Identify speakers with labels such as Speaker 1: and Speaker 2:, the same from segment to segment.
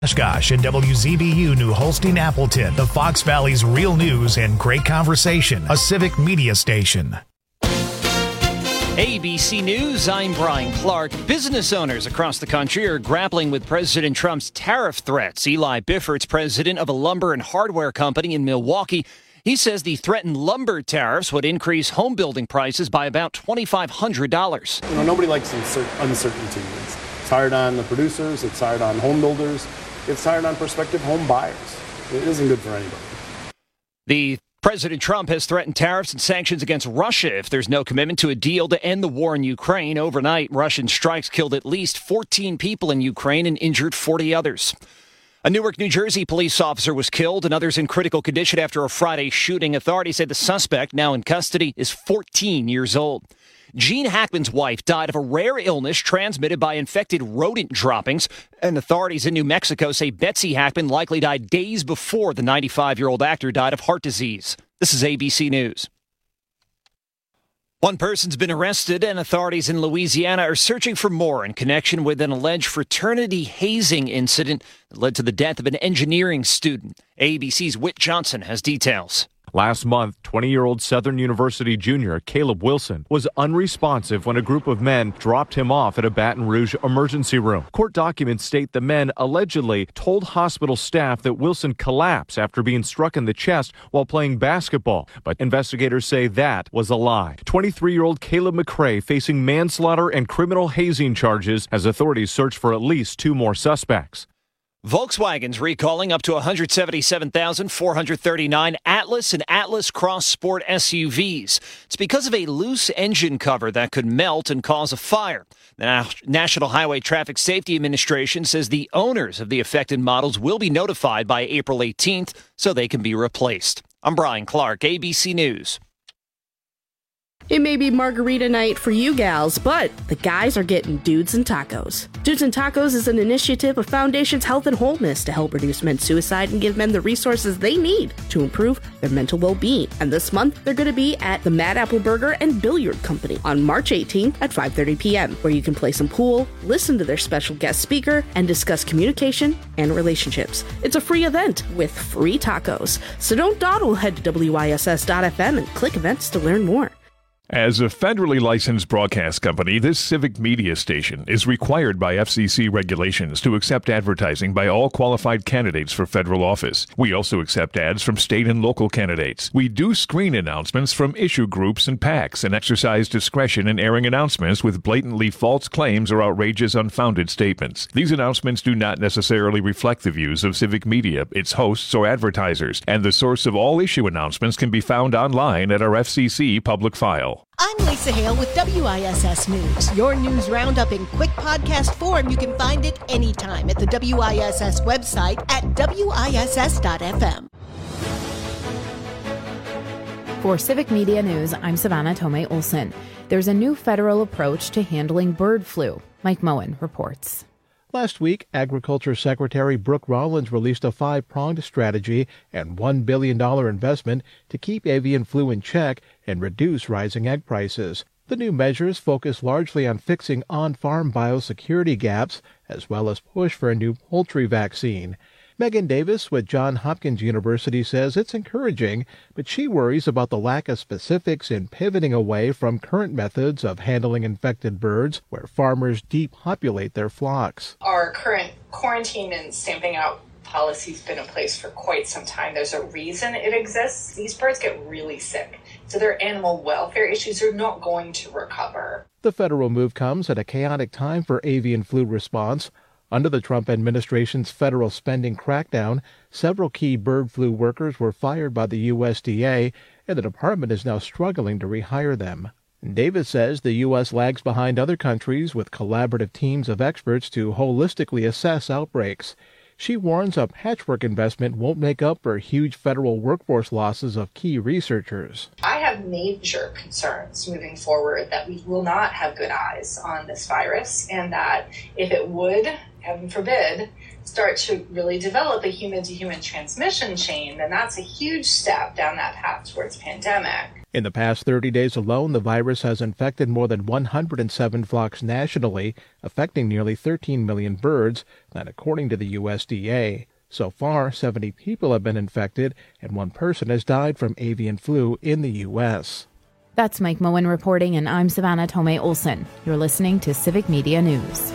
Speaker 1: Oshkosh and WZBU New Holstein Appleton, the Fox Valley's real news and great conversation, a civic media station.
Speaker 2: ABC News, I'm Brian Clark. Business owners across the country are grappling with President Trump's tariff threats. Eli Biffords, president of a lumber and hardware company in Milwaukee, he says the threatened lumber tariffs would increase home building prices by about $2,500.
Speaker 3: Nobody likes uncertainty. It's hard on the producers, it's hard on home builders, it's hard on prospective home buyers. It isn't good for anybody.
Speaker 2: President Trump has threatened tariffs and sanctions against Russia if there's no commitment to a deal to end the war in Ukraine. Overnight, Russian strikes killed at least 14 people in Ukraine and injured 40 others. A Newark, New Jersey police officer was killed and others in critical condition after a Friday shooting. Authorities say the suspect, now in custody, is 14 years old. Gene Hackman's wife died of a rare illness transmitted by infected rodent droppings. And authorities in New Mexico say Betsy Hackman likely died days before the 95-year-old actor died of heart disease. This is ABC News. One person's been arrested, and authorities in Louisiana are searching for more in connection with an alleged fraternity hazing incident that led to the death of an engineering student. ABC's Whit Johnson has details.
Speaker 4: Last month, 20-year-old Southern University junior Caleb Wilson was unresponsive when a group of men dropped him off at a Baton Rouge emergency room. Court documents state the men allegedly told hospital staff that Wilson collapsed after being struck in the chest while playing basketball, but investigators say that was a lie. 23-year-old Caleb McRae facing manslaughter and criminal hazing charges as authorities search for at least 2 more suspects.
Speaker 2: Volkswagen's recalling up to 177,439 Atlas and Atlas Cross Sport SUVs. It's because of a loose engine cover that could melt and cause a fire. The National Highway Traffic Safety Administration says the owners of the affected models will be notified by April 18th so they can be replaced. I'm Brian Clark, ABC News.
Speaker 5: It may be margarita night for you gals, but the guys are getting Dudes and Tacos. Dudes and Tacos is an initiative of Foundations Health and Wholeness to help reduce men's suicide and give men the resources they need to improve their mental well-being. And this month, they're going to be at the Mad Apple Burger and Billiard Company on March 18th at 5:30 p.m., where you can play some pool, listen to their special guest speaker, and discuss communication and relationships. It's a free event with free tacos. So don't dawdle, head to WISS.FM and click events to learn more.
Speaker 6: As a federally licensed broadcast company, this civic media station is required by FCC regulations to accept advertising by all qualified candidates for federal office. We also accept ads from state and local candidates. We do screen announcements from issue groups and PACs and exercise discretion in airing announcements with blatantly false claims or outrageous unfounded statements. These announcements do not necessarily reflect the views of civic media, its hosts, or advertisers, and the source of all issue announcements can be found online at our FCC public file.
Speaker 7: I'm Lisa Hale with WISS News. Your news roundup in quick podcast form. You can find it anytime at the WISS website at WISS.FM.
Speaker 8: For Civic Media News, I'm Savannah Tomei Olson. There's a new federal approach to handling bird flu. Mike Moen reports.
Speaker 9: Last week, Agriculture Secretary Brooke Rollins released a 5-pronged strategy and $1 billion investment to keep avian flu in check and reduce rising egg prices. The new measures focus largely on fixing on-farm biosecurity gaps, as well as push for a new poultry vaccine. Megan Davis with Johns Hopkins University says it's encouraging, but she worries about the lack of specifics in pivoting away from current methods of handling infected birds where farmers depopulate their flocks.
Speaker 10: Our current quarantine and stamping out policy's been in place for quite some time. There's a reason it exists. These birds get really sick, so their animal welfare issues are not going to recover.
Speaker 9: The federal move comes at a chaotic time for avian flu response. Under the Trump administration's federal spending crackdown, several key bird flu workers were fired by the USDA, and the department is now struggling to rehire them. Davis says the U.S. lags behind other countries with collaborative teams of experts to holistically assess outbreaks. She warns a patchwork investment won't make up for huge federal workforce losses of key researchers.
Speaker 10: I have major concerns moving forward that we will not have good eyes on this virus, and that if it would, heaven forbid, start to really develop a human-to-human transmission chain, then that's a huge step down that path towards pandemic.
Speaker 9: In the past 30 days alone, the virus has infected more than 107 flocks nationally, affecting nearly 13 million birds, that according to the USDA. So far, 70 people have been infected, and 1 person has died from avian flu in the U.S.
Speaker 8: That's Mike Moen reporting, and I'm Savannah Tomei Olson. You're listening to Civic Media News.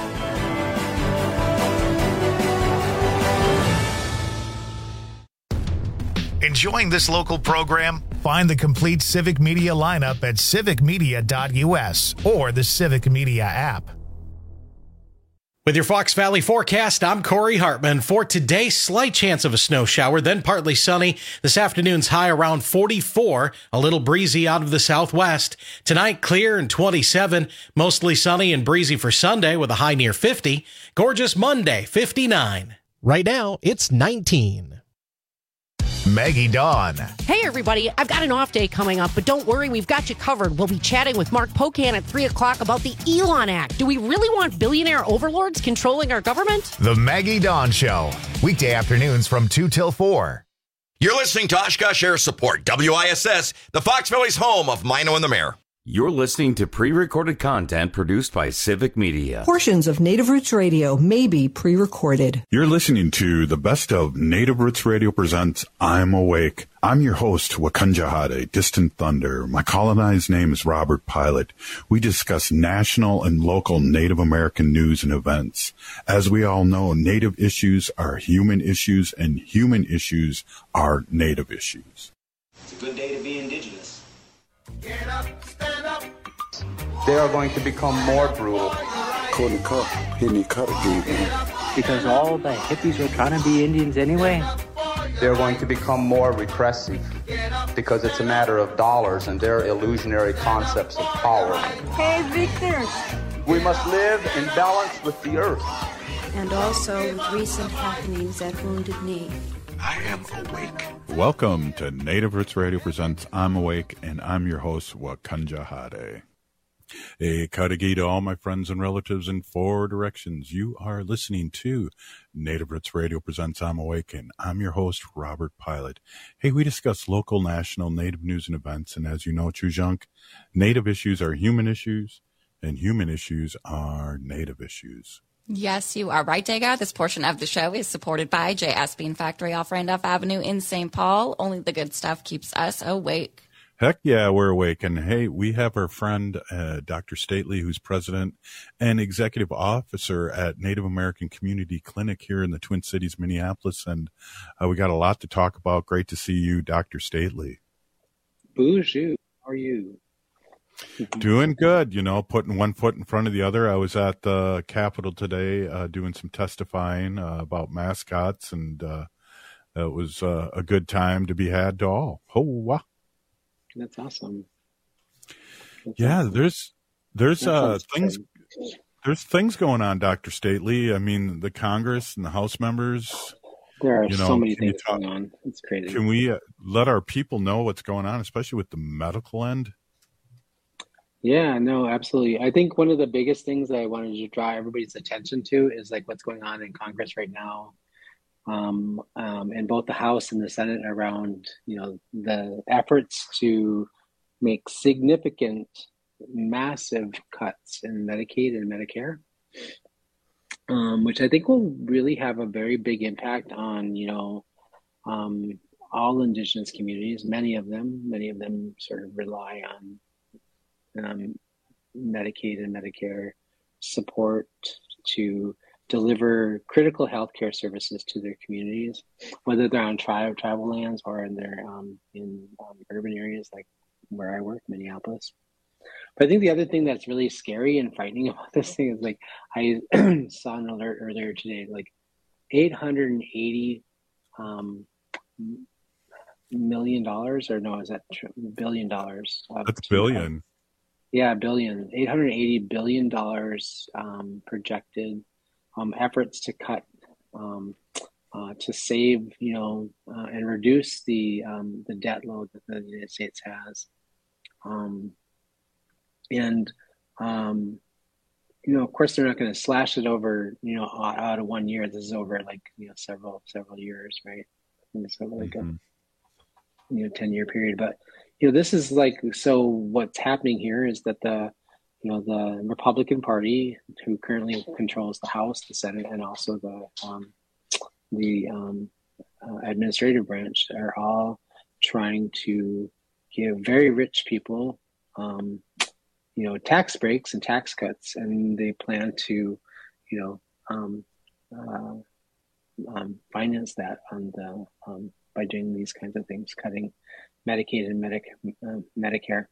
Speaker 1: Enjoying this local program? Find the complete Civic Media lineup at civicmedia.us or the Civic Media app.
Speaker 11: With your Fox Valley forecast, I'm Corey Hartman. For today, slight chance of a snow shower, then partly sunny. This afternoon's high around 44, a little breezy out of the southwest. Tonight, clear and 27, mostly sunny and breezy for Sunday with a high near 50. Gorgeous Monday, 59.
Speaker 12: Right now, it's 19.
Speaker 1: Maggie Dawn.
Speaker 13: Hey, everybody. I've got an off day coming up, but don't worry, we've got you covered. We'll be chatting with Mark Pocan at 3 o'clock about the Elon Act. Do we really want billionaire overlords controlling our government?
Speaker 1: The Maggie Dawn Show. Weekday afternoons from 2 till 4.
Speaker 14: You're listening to Oshkosh Air Support, WISS, the Fox Valley's home of Mino and the Mayor.
Speaker 15: You're listening to pre-recorded content produced by Civic Media.
Speaker 16: Portions of Native Roots Radio may be pre-recorded.
Speaker 17: You're listening to the best of Native Roots Radio presents I'm Awake. I'm your host, Wakanja Hade, Distant Thunder. My colonized name is Robert Pilot. We discuss national and local Native American news and events. As we all know, Native issues are human issues, and human issues are Native issues.
Speaker 18: It's a good day to be Indigenous.
Speaker 19: Get up, stand up. They are going to become more brutal.
Speaker 20: Because all the hippies were trying to be Indians anyway.
Speaker 19: They're going to become more repressive because it's a matter of dollars and their illusionary concepts of power.
Speaker 21: Hey, Victor.
Speaker 19: We must live in balance with the earth.
Speaker 21: And also with recent happenings at Wounded Knee.
Speaker 17: I am awake. Welcome to Native Roots Radio presents I'm Awake, and I'm your host, Wakanja Hade. A Kadagi to all my friends and relatives in 4 directions. You are listening to Native Roots Radio presents I'm Awake, and I'm your host, Robert Pilot. Hey, we discuss local, national, Native news and events, and as you know, Chujunk, Native issues are human issues, and human issues are Native issues.
Speaker 22: Yes, you are right, Dega. This portion of the show is supported by J.S. Bean Factory off Randolph Avenue in St. Paul. Only the good stuff keeps us awake.
Speaker 17: Heck yeah, we're awake. And hey, we have our friend, Dr. Stately, who's president and executive officer at Native American Community Clinic here in the Twin Cities, Minneapolis. And we got a lot to talk about. Great to see you, Dr. Stately.
Speaker 23: Bonjour. How are you?
Speaker 17: Doing good, you know, putting one foot in front of the other. I was at the Capitol today doing some testifying about mascots, and it was a good time to be had to all. Oh, wow.
Speaker 23: That's awesome.
Speaker 17: Yeah, there's things going on, Dr. Stately. I mean, the Congress and the House members.
Speaker 23: There are so many things going on. It's crazy.
Speaker 17: Can we let our people know what's going on, especially with the medical end?
Speaker 23: Yeah, no, absolutely. I think one of the biggest things that I wanted to draw everybody's attention to is like what's going on in Congress right now, in both the House and the Senate around, you know, the efforts to make significant, massive cuts in Medicaid and Medicare, which I think will really have a very big impact on, you know, all Indigenous communities. Many of them sort of rely on Medicaid and Medicare support to deliver critical healthcare services to their communities, whether they're on tribal lands or in their in urban areas like where I work, Minneapolis. But I think the other thing that's really scary and frightening about this thing is, like, I saw an alert earlier today, like $880 million, or no, is that $1 billion?
Speaker 17: That's billion.
Speaker 23: Yeah, billion. $880 billion projected efforts to cut, to save, you know, and reduce the debt load that the United States has. You know, of course, they're not going to slash it over, you know, out of 1 year. This is over, like, you know, several years, right? And so like a 10-year period. But, this is like, so what's happening here is that the Republican Party, who currently controls the House, the Senate, and also the administrative branch, are all trying to give very rich people, tax breaks and tax cuts, and they plan to, finance that by doing these kinds of things, cutting Medicaid and Medicare.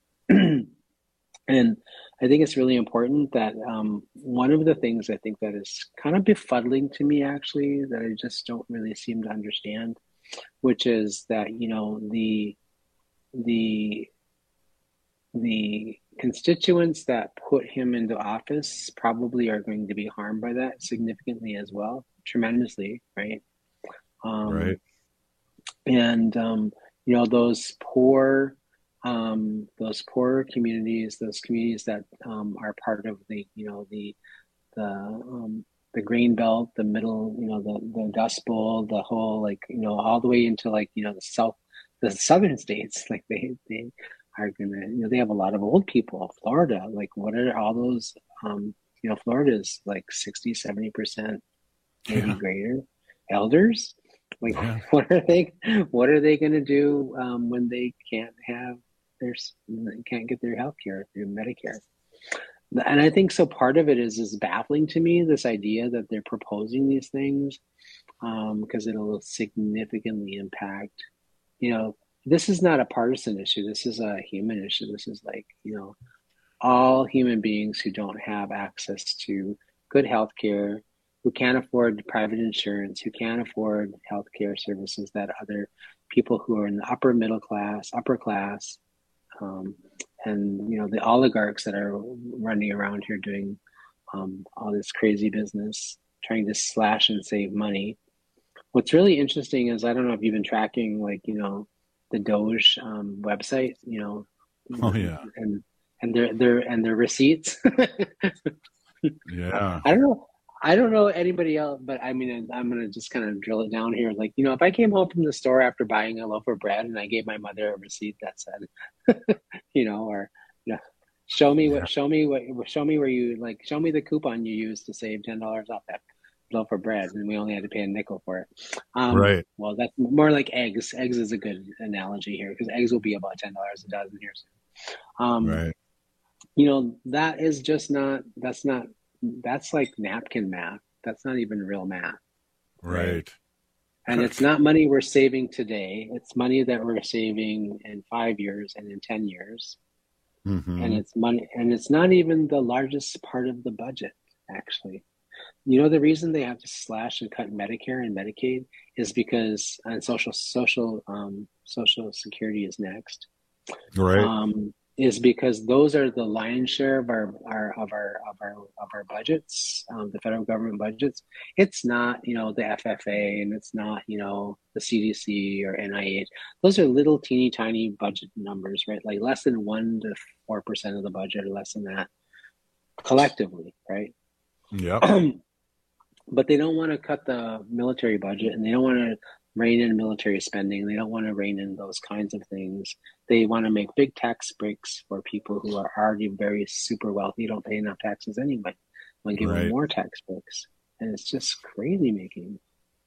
Speaker 23: And I think it's really important that one of the things I think that is kind of befuddling to me, actually, that I just don't really seem to understand, which is that, the constituents that put him into office probably are going to be harmed by that significantly as well, tremendously, right?
Speaker 17: Right.
Speaker 23: And those poor communities, those communities that are part of the grain belt, the middle, the Dust Bowl, the whole, all the way into the southern states, they are gonna, they have a lot of old people. Florida, what are all those? Florida is 60-70% maybe greater elders. What are they going to do when they can't get their health care through Medicare? And I think so part of it is baffling to me, this idea that they're proposing these things, because it'll significantly impact, this is not a partisan issue. This is a human issue. This is all human beings who don't have access to good health care, who can't afford private insurance, who can't afford health care services that other people who are in the upper class, and the oligarchs that are running around here doing all this crazy business, trying to slash and save money. What's really interesting is, I don't know if you've been tracking the Doge website,
Speaker 17: Oh yeah,
Speaker 23: and their receipts.
Speaker 17: Yeah,
Speaker 23: I don't know anybody else, but I mean, I'm going to just kind of drill it down here. If I came home from the store after buying a loaf of bread and I gave my mother a receipt that said, show me the coupon you used to save $10 off that loaf of bread, and we only had to pay a nickel for it.
Speaker 17: Right.
Speaker 23: Well, that's more like eggs. Eggs is a good analogy here, because eggs will be about $10 a dozen here soon.
Speaker 17: Right.
Speaker 23: That is just not. That's like napkin math. That's not even real math.
Speaker 17: Right.
Speaker 23: And it's not money we're saving today. It's money that we're saving in 5 years and in 10 years.
Speaker 17: Mm-hmm.
Speaker 23: And it's money, and it's not even the largest part of the budget, actually. The reason they have to slash and cut Medicare and Medicaid is because, and Social Security is next.
Speaker 17: Right.
Speaker 23: Is because those are the lion's share of our budgets, the federal government budgets. It's not, the FFA, and it's not, the CDC or NIH. Those are little teeny tiny budget numbers, right? Less than 1 to 4% of the budget, or less than that collectively, right?
Speaker 17: Yeah.
Speaker 23: But they don't want to cut the military budget, and they don't want to rein in military spending. They don't want to rein in those kinds of things. They want to make big tax breaks for people who are already very super wealthy, don't pay enough taxes anyway. Want to give them more tax breaks, and it's just crazy making.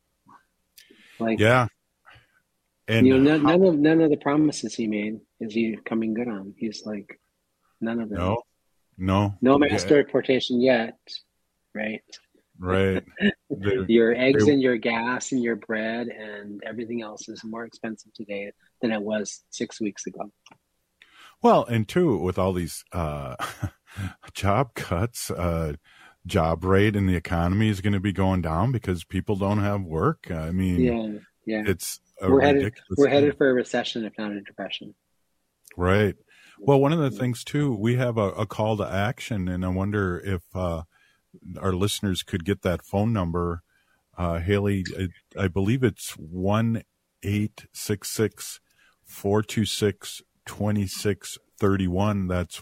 Speaker 17: Yeah, and
Speaker 23: none of the promises he made is he coming good on. He's none of them.
Speaker 17: No
Speaker 23: mass deportation yet, right?
Speaker 17: Right.
Speaker 23: Your eggs and your gas and your bread and everything else is more expensive today than it was 6 weeks ago.
Speaker 17: Well, and too, with all these job cuts, job rate in the economy is going to be going down because people don't have work. I mean,
Speaker 23: yeah.
Speaker 17: It's
Speaker 23: we're headed for a recession, if not a depression.
Speaker 17: Right. Well, one of the things too, we have a call to action, and I wonder if our listeners could get that phone number. Haley, I believe it's 1-866-426-2631. That's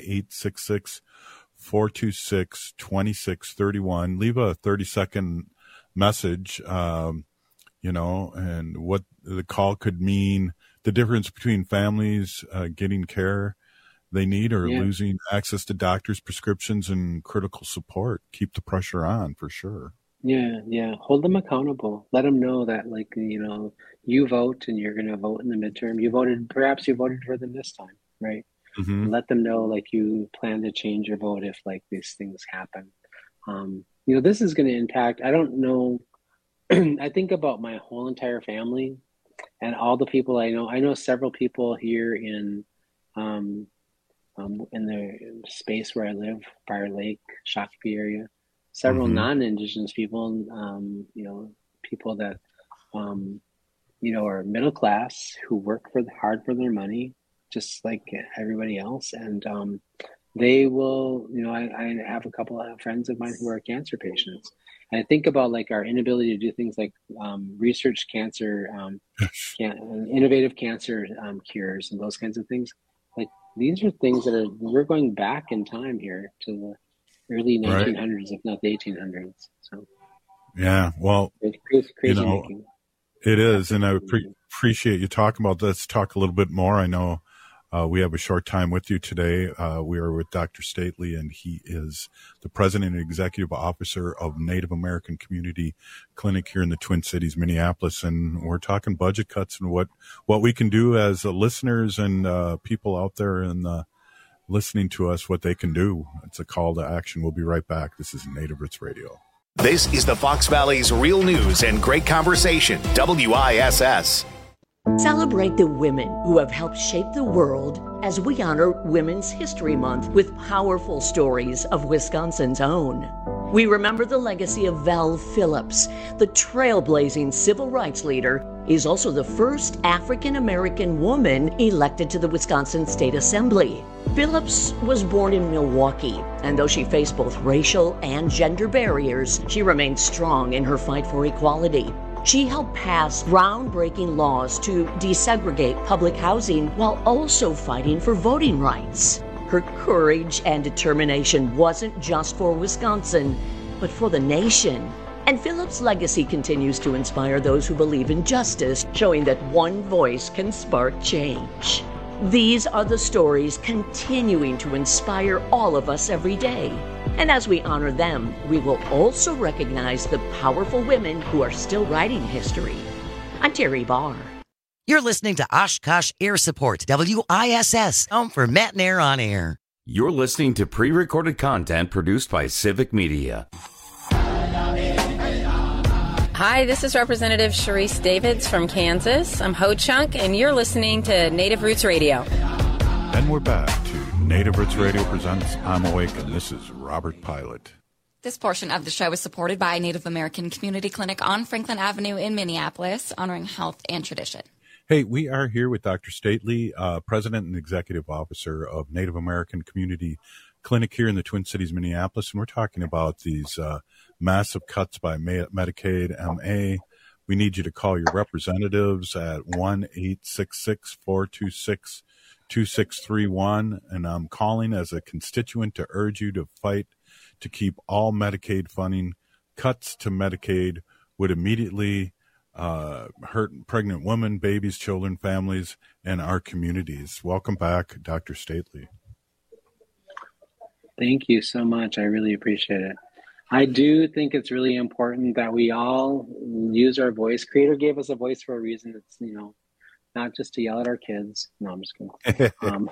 Speaker 17: 1-866-426-2631. Leave a 30-second message, and what the call could mean the difference between families getting care they need or losing access to doctors' prescriptions and critical support. Keep the pressure on for sure.
Speaker 23: Yeah. Hold them accountable. Let them know that, like, you vote and you're going to vote in the midterm. Perhaps you voted for them this time, right?
Speaker 17: Mm-hmm.
Speaker 23: Let them know, like, you plan to change your vote if, like, these things happen. This is going to impact, I don't know, I think about my whole entire family and all the people I know. I know several people here in the space where I live, Fire Lake, Shakopee area. Several non-Indigenous people, people that, are middle class who work hard for their money, just like everybody else. And they will, I have a couple of friends of mine who are cancer patients. And I think about, like, our inability to do things like research cancer, innovative cancer cures and those kinds of things. Like, these are things that we're going back in time here to the early 1900s, if not the 1800s. So,
Speaker 17: yeah, well,
Speaker 23: crazy making.
Speaker 17: It is, and I appreciate you talking about this. Talk a little bit more. I know we have a short time with you today. We are with Dr. Stately, and he is the president and executive officer of Native American Community Clinic here in the Twin Cities, Minneapolis. And we're talking budget cuts and what we can do as listeners and people out there and listening to us, what they can do. It's a call to action. We'll be right back. This is Native Roots Radio.
Speaker 1: This is the Fox Valley's real news and great conversation, WISS.
Speaker 2: Celebrate the women who have helped shape the world as we honor Women's History Month with powerful stories of Wisconsin's own. We remember the legacy of Val Phillips, the trailblazing civil rights leader, is also the first African-American woman elected to the Wisconsin State Assembly. Phillips was born in Milwaukee, and though she faced both racial and gender barriers, she remained strong in her fight for equality. She helped pass groundbreaking laws to desegregate public housing while also fighting for voting rights. Her courage and determination wasn't just for Wisconsin, but for the nation. And Phillips' legacy continues to inspire those who believe in justice, showing that one voice can spark change. These are the stories continuing to inspire all of us every day. And as we honor them, we will also recognize the powerful women who are still writing history. I'm Terry Barr.
Speaker 3: You're listening to Oshkosh Air Support, WISS, home for Matt and Air on Air.
Speaker 15: You're listening to pre-recorded content produced by Civic Media.
Speaker 4: Hi, this is Representative Sharice Davids from Kansas. I'm Ho Chunk, and you're listening to Native Roots Radio.
Speaker 17: And we're back to Native Roots Radio presents I'm Awake, and this is Robert Pilot.
Speaker 22: This portion of the show is supported by Native American Community Clinic on Franklin Avenue in Minneapolis, honoring health and tradition.
Speaker 17: Hey, we are here with Dr. Stately, President and Executive Officer of Native American Community Clinic here in the Twin Cities, Minneapolis, and we're talking about these massive cuts by Medicaid, MA. We need you to call your representatives at 1-866-426-2631, and I'm calling as a constituent to urge you to fight to keep all Medicaid funding. Cuts to Medicaid would immediately hurt pregnant women, babies, children, families, and our communities. Welcome back, Dr. Stately.
Speaker 23: Thank you so much. I really appreciate it. I do think it's really important that we all use our voice. Creator gave us a voice for a reason. It's, not just to yell at our kids. No, I'm just kidding.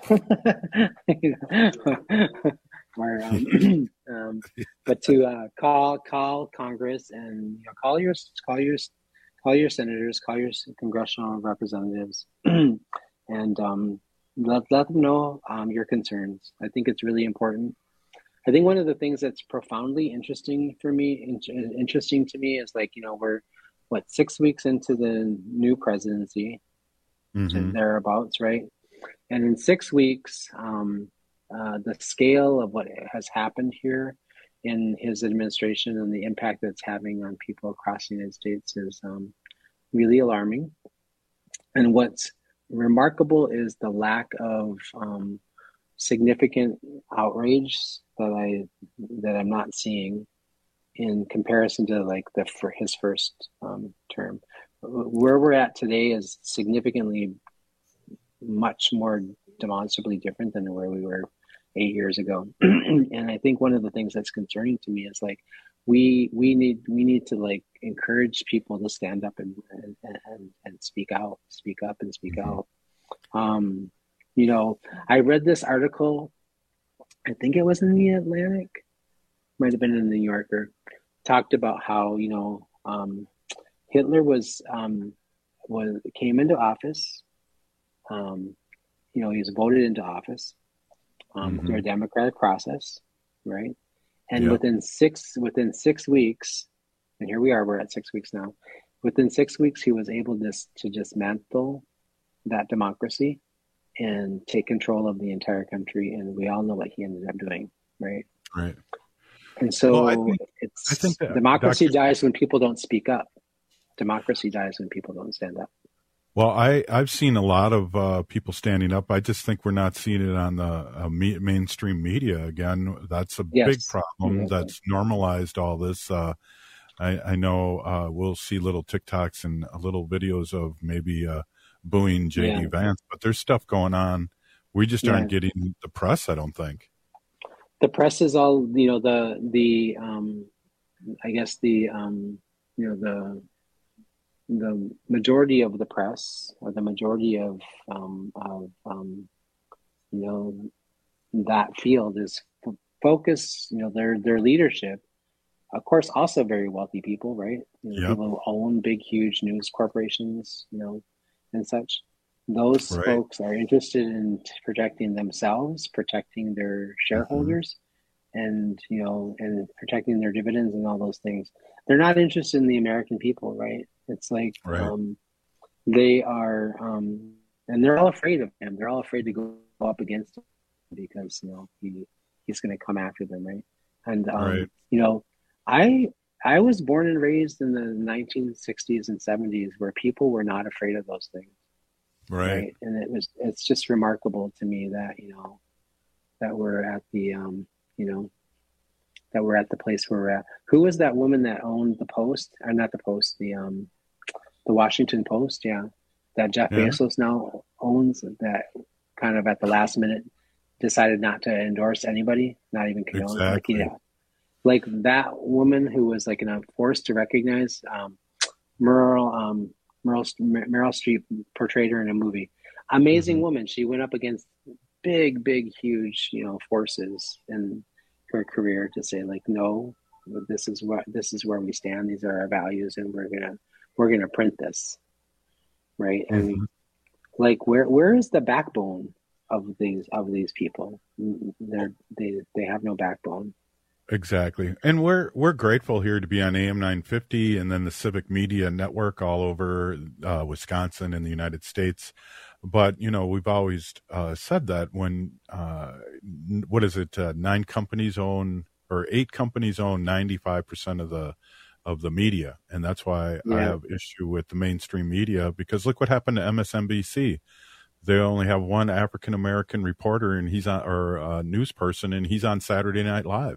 Speaker 23: But to call Congress and call your senators, call your congressional representatives, and let them know your concerns. I think it's really important. I think one of the things that's profoundly interesting to me is we're 6 weeks into the new presidency, thereabouts, right? And in 6 weeks, the scale of what has happened here in his administration and the impact that's having on people across the United States is really alarming. And what's remarkable is the lack of significant outrage that I'm not seeing in comparison to for his first term. Where we're at today is significantly much more demonstrably different than where we were 8 years ago. And I think one of the things that's concerning to me is like we need to like encourage people to stand up and speak up and speak out. You know, I read this article, I think it was in the Atlantic, might have been in the New Yorker, talked about how, you know, Hitler came into office. You know, he was voted into office through a democratic process, right? And within 6 weeks, and here we are, we're at 6 weeks now. Within 6 weeks, he was able to dismantle that democracy and take control of the entire country. And we all know what he ended up doing, right?
Speaker 17: Right.
Speaker 23: And so
Speaker 17: I think that
Speaker 23: democracy dies when people don't speak up. Democracy dies when people don't stand up.
Speaker 17: Well, I've seen a lot of people standing up. I just think we're not seeing it on the mainstream media again. That's a big problem. That's normalized all this. I know we'll see little TikToks and little videos of maybe booing J.D. Vance, but there's stuff going on. We just aren't getting the press, I don't think.
Speaker 23: The press is all, you know, the I guess the majority of the press, or the majority of you know, that field is focused, you know, their leadership, of course, also very wealthy people, right? You know, people who own big, huge news corporations, you know, and such. Those folks are interested in protecting themselves, protecting their shareholders, and, you know, and protecting their dividends and all those things. They're not interested in the American people, right? It's like they are, and they're all afraid of him. They're all afraid to go up against him because, you know, he's going to come after them, right? And you know, I was born and raised in the 1960s and 70s where people were not afraid of those things. Right. And it's just remarkable to me that, you know, that we're at the, you know, that we're at the place where we're at. Who was that woman that owned the Post? Or not the Post, the Washington Post, that Jeff Bezos now owns, that kind of at the last minute decided not to endorse anybody, not even condone.
Speaker 17: Exactly.
Speaker 23: Like that woman who was like forced to recognize Meryl Streep portrayed her in a movie. Amazing woman. She went up against big, huge, you know, forces in her career to say like, no, this is where we stand. These are our values, and we're gonna print this, right? And like, where is the backbone of these people? They have no backbone.
Speaker 17: Exactly. And we're grateful here to be on AM 950 and then the Civic Media Network all over Wisconsin and the United States. But, you know, we've always said that when, 8 companies own 95% of the media. And that's why I have issue with the mainstream media, because look what happened to MSNBC. They only have one African-American reporter, and he's on, or a news person, and he's on Saturday Night Live.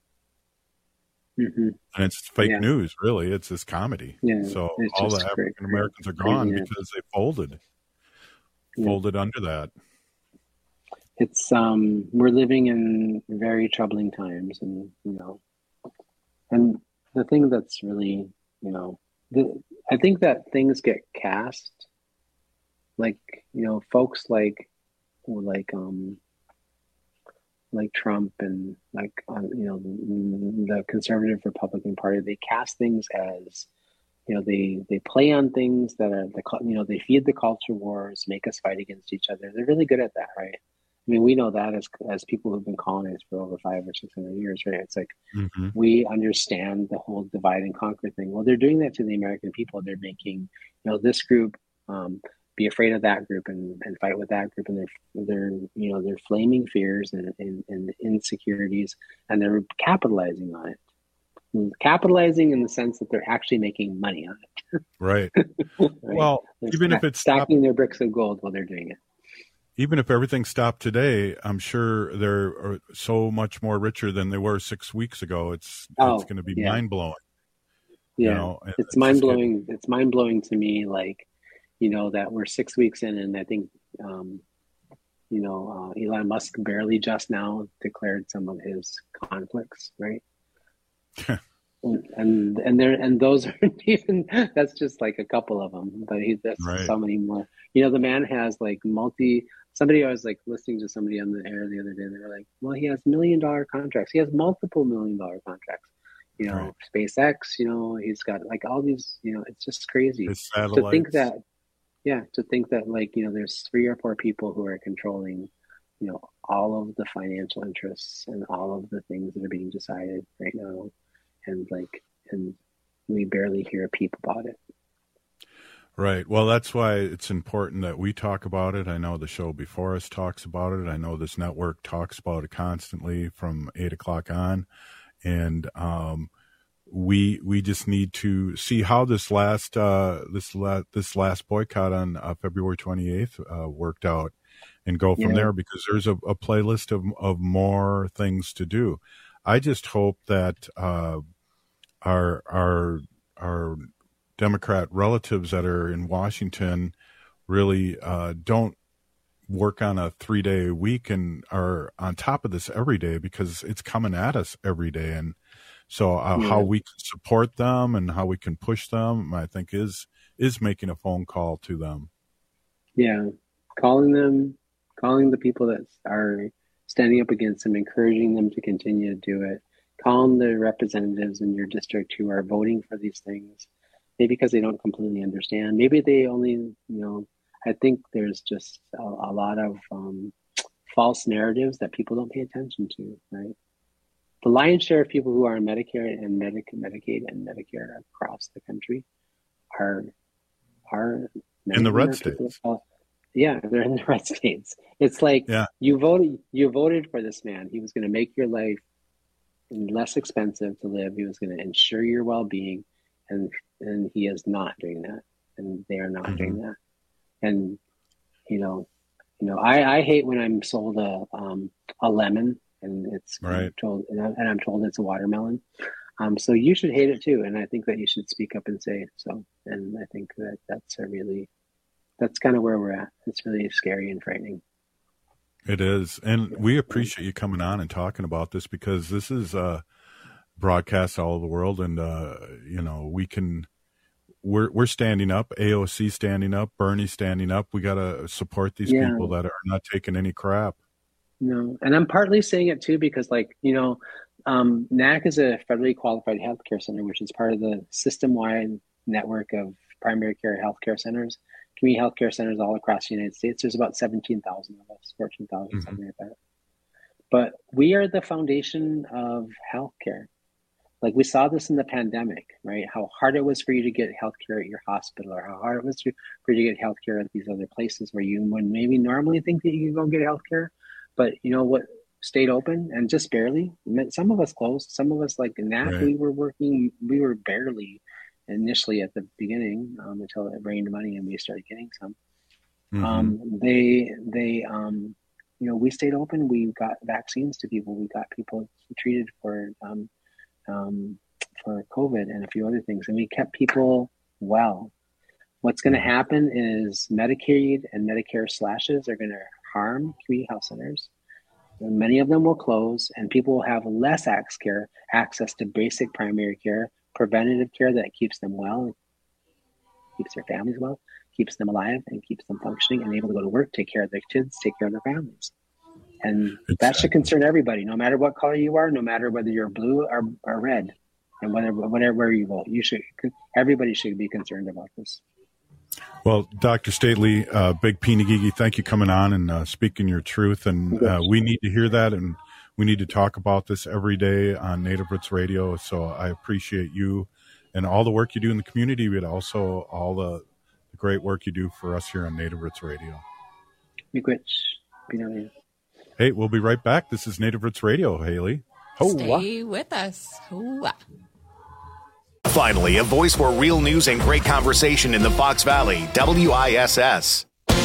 Speaker 17: And it's fake news, really. It's this comedy. So all the African Americans are gone because they folded under that.
Speaker 23: It's we're living in very troubling times, and you know, and the thing that's really, you know, I think that things get cast, like, you know, folks like Trump and like, you know, the conservative Republican Party, they cast things as, you know, they play on things that are you know, they feed the culture wars, make us fight against each other. They're really good at that, right? I mean, we know that as people who've been colonized for over 500 or 600 years, right? It's like we understand the whole divide and conquer thing. Well, they're doing that to the American people. They're making, you know, this group be afraid of that group and fight with that group, and they're you know, they're flaming fears and insecurities, and they're capitalizing on it. Capitalizing in the sense that they're actually making money on it.
Speaker 17: Right. Well,
Speaker 23: they're
Speaker 17: even if it's
Speaker 23: stacking their bricks of gold while they're doing it.
Speaker 17: Even if everything stopped today, I'm sure they're so much more richer than they were 6 weeks ago. It's going to be mind blowing.
Speaker 23: Yeah,
Speaker 17: you know,
Speaker 23: it's mind blowing. It's mind blowing to me, like, you know, that we're 6 weeks in, and I think Elon Musk barely just now declared some of his conflicts, right? and those aren't even, that's just like a couple of them, but that's right. So many more. The man has like somebody, I was like listening to somebody on the air the other day, they were like, well, he has $1 million contracts. He has multiple $1 million contracts. Right. SpaceX, he's got like all these, it's just crazy to think that like, there's 3 or 4 people who are controlling, all of the financial interests and all of the things that are being decided right now. And we barely hear a peep about it.
Speaker 17: Right. Well, that's why it's important that we talk about it. I know the show before us talks about it. I know this network talks about it constantly from 8 o'clock on. And we just need to see how this last boycott on February 28th worked out, and go from there, because there's a playlist of more things to do. I just hope that our Democrat relatives that are in Washington really don't work on a 3-day week and are on top of this every day, because it's coming at us every day. And so how we can support them and how we can push them, I think is making a phone call to them. Yeah. Calling the people that are standing up against them, encouraging them to continue to do it. Calling the representatives in your district who are voting for these things, maybe because they don't completely understand. Maybe they only, I think there's just a lot of false narratives that people don't pay attention to, right? The lion's share of people who are on Medicare and Medicaid and Medicare across the country are in the red states. Yeah, they're in the red states. It's like you voted for this man. He was going to make your life less expensive to live. He was going to ensure your well-being, and he is not doing that, and they are not doing that. And I hate when I'm sold a lemon and it's told, and I'm told it's a watermelon. So you should hate it too, and I think that you should speak up and say it. So, and I think that's kind of where we're at. It's really scary and frightening. It is. And we appreciate you coming on and talking about this, because this is broadcast all over the world. And, we're standing up, AOC standing up, Bernie standing up. We got to support these people that are not taking any crap. No. And I'm partly saying it too, because NAC is a federally qualified healthcare center, which is part of the system-wide network of primary care healthcare centers. Community healthcare centers all across the United States. There's about 17,000 of us, 14,000, something like that. But we are the foundation of healthcare. Like, we saw this in the pandemic, right? How hard it was for you to get healthcare at your hospital, or how hard it was for you to get healthcare at these other places where you would maybe normally think that you could go get healthcare. But you know what? Stayed open, and just barely. Some of us closed. Some of us, like NAC, we were barely initially at the beginning, until it rained money and we started getting some. We stayed open. We got vaccines to people. We got people treated for COVID and a few other things, and we kept people well. What's going to happen is Medicaid and Medicare slashes are going to harm community health centers. And many of them will close, and people will have less access to basic primary care, preventative care that keeps them well, keeps their families well, keeps them alive, and keeps them functioning and able to go to work, take care of their kids, take care of their families. And that should concern everybody, no matter what color you are, no matter whether you're blue or red, and where you vote. Everybody should be concerned about this. Well, Dr. Stately, Big Pinagigi, thank you coming on and speaking your truth. And we need to hear that, and we need to talk about this every day on Native Roots Radio. So I appreciate you and all the work you do in the community, but also all the great work you do for us here on Native Roots Radio. Hey, we'll be right back. This is Native Roots Radio, Haley.
Speaker 22: Stay with us.
Speaker 1: Finally, a voice for real news and great conversation in the Fox Valley, WISS.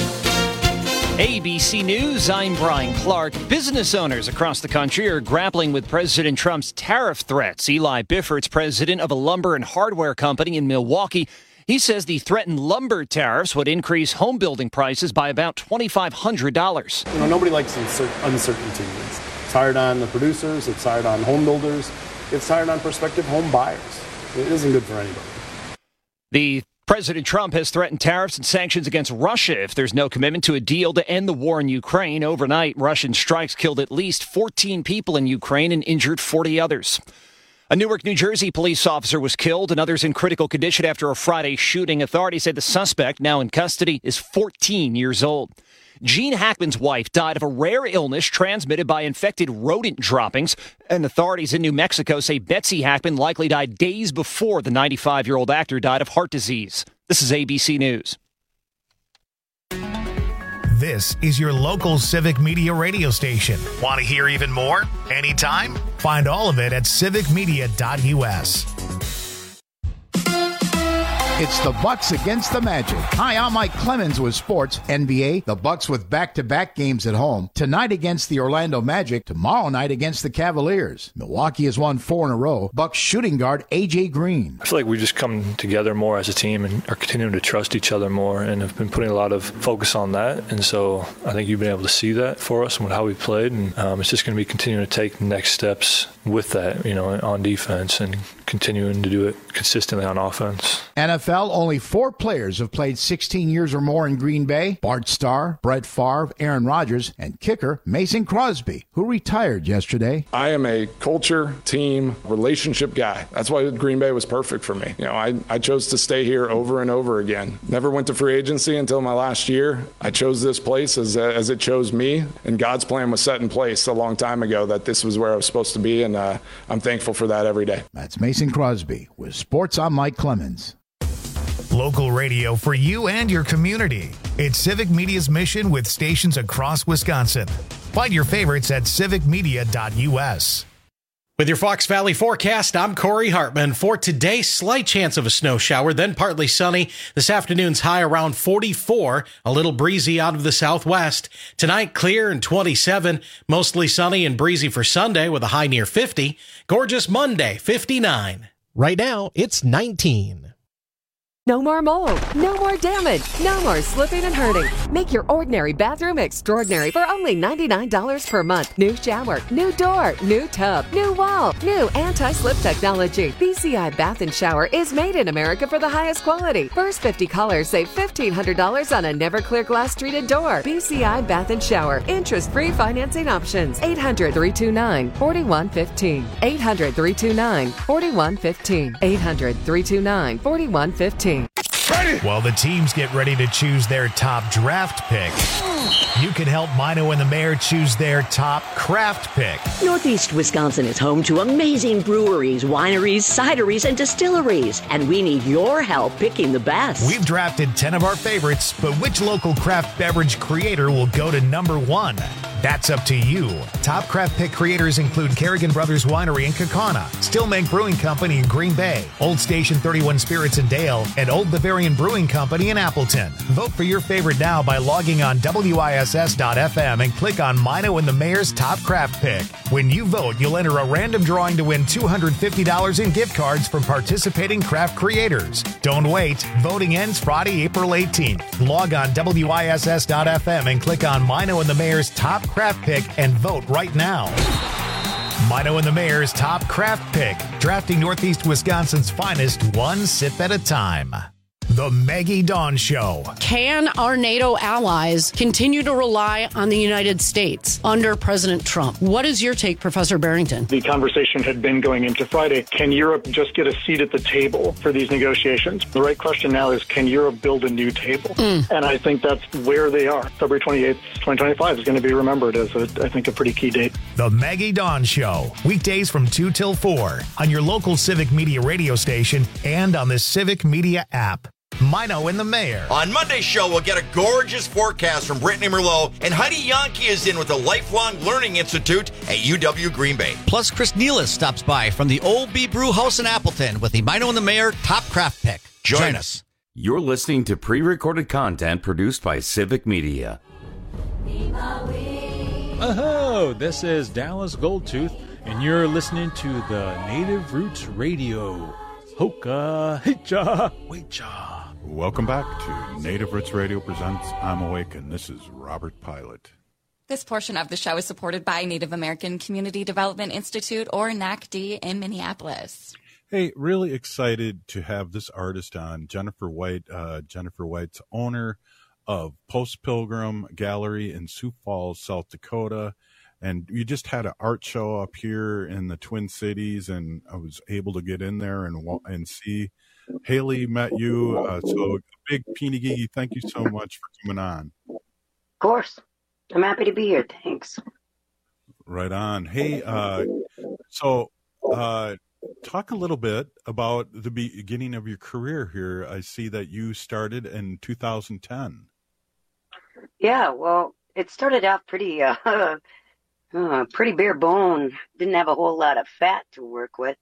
Speaker 5: ABC News, I'm Brian Clark. Business owners across the country are grappling with President Trump's tariff threats. Eli Biffords, president of a lumber and hardware company in Milwaukee, He says the threatened lumber tariffs would increase home building prices by about $2,500.
Speaker 6: Nobody likes uncertainty. It's hard on the producers. It's hard on home builders. It's hard on prospective home buyers. It isn't good for anybody.
Speaker 5: President Trump has threatened tariffs and sanctions against Russia if there's no commitment to a deal to end the war in Ukraine. Overnight, Russian strikes killed at least 14 people in Ukraine and injured 40 others. A Newark, New Jersey police officer was killed and others in critical condition after a Friday shooting. Authorities say the suspect, now in custody, is 14 years old. Gene Hackman's wife died of a rare illness transmitted by infected rodent droppings, and authorities in New Mexico say Betsy Hackman likely died days before the 95-year-old actor died of heart disease. This is ABC News.
Speaker 1: This is your local Civic Media radio station. Want to hear even more? Anytime? Find all of it at civicmedia.us.
Speaker 7: It's the Bucks against the Magic. Hi, I'm Mike Clemens with Sports NBA. The Bucks with back-to-back games at home. Tonight against the Orlando Magic. Tomorrow night against the Cavaliers. Milwaukee has won 4 in a row. Bucks shooting guard A.J. Green.
Speaker 10: I feel like we just come together more as a team and are continuing to trust each other more and have been putting a lot of focus on that. And so I think you've been able to see that for us and how we played. And it's just going to be continuing to take next steps with that, on defense and continuing to do it consistently on offense.
Speaker 7: NFL, only 4 players have played 16 years or more in Green Bay. Bart Starr, Brett Favre, Aaron Rodgers, and kicker Mason Crosby, who retired yesterday.
Speaker 6: I am a culture, team, relationship guy. That's why Green Bay was perfect for me. I chose to stay here over and over again. Never went to free agency until my last year. I chose this place as it chose me, and God's plan was set in place a long time ago that this was where I was supposed to be, and I'm thankful for that every day.
Speaker 7: That's Mason Crosby with Sports. I'm Mike Clemens.
Speaker 1: Local radio for you and your community. It's Civic Media's mission with stations across Wisconsin. Find your favorites at civicmedia.us.
Speaker 11: With your Fox Valley forecast, I'm Corey Hartman. For today, slight chance of a snow shower, then partly sunny. This afternoon's high around 44, a little breezy out of the southwest. Tonight, clear and 27, mostly sunny and breezy for Sunday with a high near 50. Gorgeous Monday, 59.
Speaker 12: Right now, it's 19.
Speaker 24: No more mold, no more damage, no more slipping and hurting. Make your ordinary bathroom extraordinary for only $99 per month. New shower, new door, new tub, new wall, new anti-slip technology. BCI Bath and Shower is made in America for the highest quality. First 50 callers save $1,500 on a never clear glass treated door. BCI Bath and Shower. Interest-free financing options. 800-329-4115. 800-329-4115. 800-329-4115.
Speaker 1: While the teams get ready to choose their top draft pick, you can help Mino and the Mayor choose their top craft pick.
Speaker 2: Northeast Wisconsin is home to amazing breweries, wineries, cideries, and distilleries, and we need your help picking the best.
Speaker 1: We've drafted 10 of our favorites, but which local craft beverage creator will go to number 1? That's up to you. Top craft pick creators include Kerrigan Brothers Winery in Kaukauna, Stillmank Brewing Company in Green Bay, Old Station 31 Spirits in Dale, and Old Bavarian Brewing Company in Appleton. Vote for your favorite now by logging on WISS.FM and click on Mino and the Mayor's Top Craft Pick. When you vote, you'll enter a random drawing to win $250 in gift cards from participating craft creators. Don't wait. Voting ends Friday, April 18th. Log on WISS.FM and click on Mino and the Mayor's Top Craft Pick and vote right now. Mino and the Mayor's Top Craft Pick, drafting Northeast Wisconsin's finest one sip at a time. The Maggie Dawn Show.
Speaker 13: Can our NATO allies continue to rely on the United States under President Trump? What is your take, Professor Barrington?
Speaker 25: The conversation had been going into Friday. Can Europe just get a seat at the table for these negotiations? The right question now is, can Europe build a new table? And I think that's where they are. February 28th, 2025 is going to be remembered as, I think, a pretty key date.
Speaker 1: The Maggie Dawn Show. Weekdays from 2 till 4 on your local Civic Media radio station and on the Civic Media app. Mino and the Mayor.
Speaker 14: On Monday's show, we'll get a gorgeous forecast from Brittany Merlot, and Heidi Yankee is in with the Lifelong Learning Institute at UW Green Bay.
Speaker 26: Plus, Chris Nealis stops by from the Old Bee Brew House in Appleton with the Mino and the Mayor Top Craft Pick. Join us.
Speaker 15: You're listening to pre-recorded content produced by Civic Media.
Speaker 27: Oh, this is Dallas Goldtooth, and you're listening to the Native Roots Radio.
Speaker 11: Hoka, Hicha, Wecha.
Speaker 17: Welcome back to Native Roots Radio presents I'm Awake, and this is Robert Pilot.
Speaker 22: This portion of the show is supported by Native American Community Development Institute, or NACD, in Minneapolis.
Speaker 17: Hey, really excited to have this artist on, Jennifer White. Jennifer White's owner of Post Pilgrim Gallery in Sioux Falls, South Dakota. And you just had an art show up here in the Twin Cities, and I was able to get in there and see. Haley met you. So big Peenigigi, thank you so much for coming on.
Speaker 8: Of course. I'm happy to be here. Thanks.
Speaker 17: Right on. Hey, talk a little bit about the beginning of your career here. I see that you started in 2010.
Speaker 8: Yeah, well, it started out pretty bare bone. Didn't have a whole lot of fat to work with.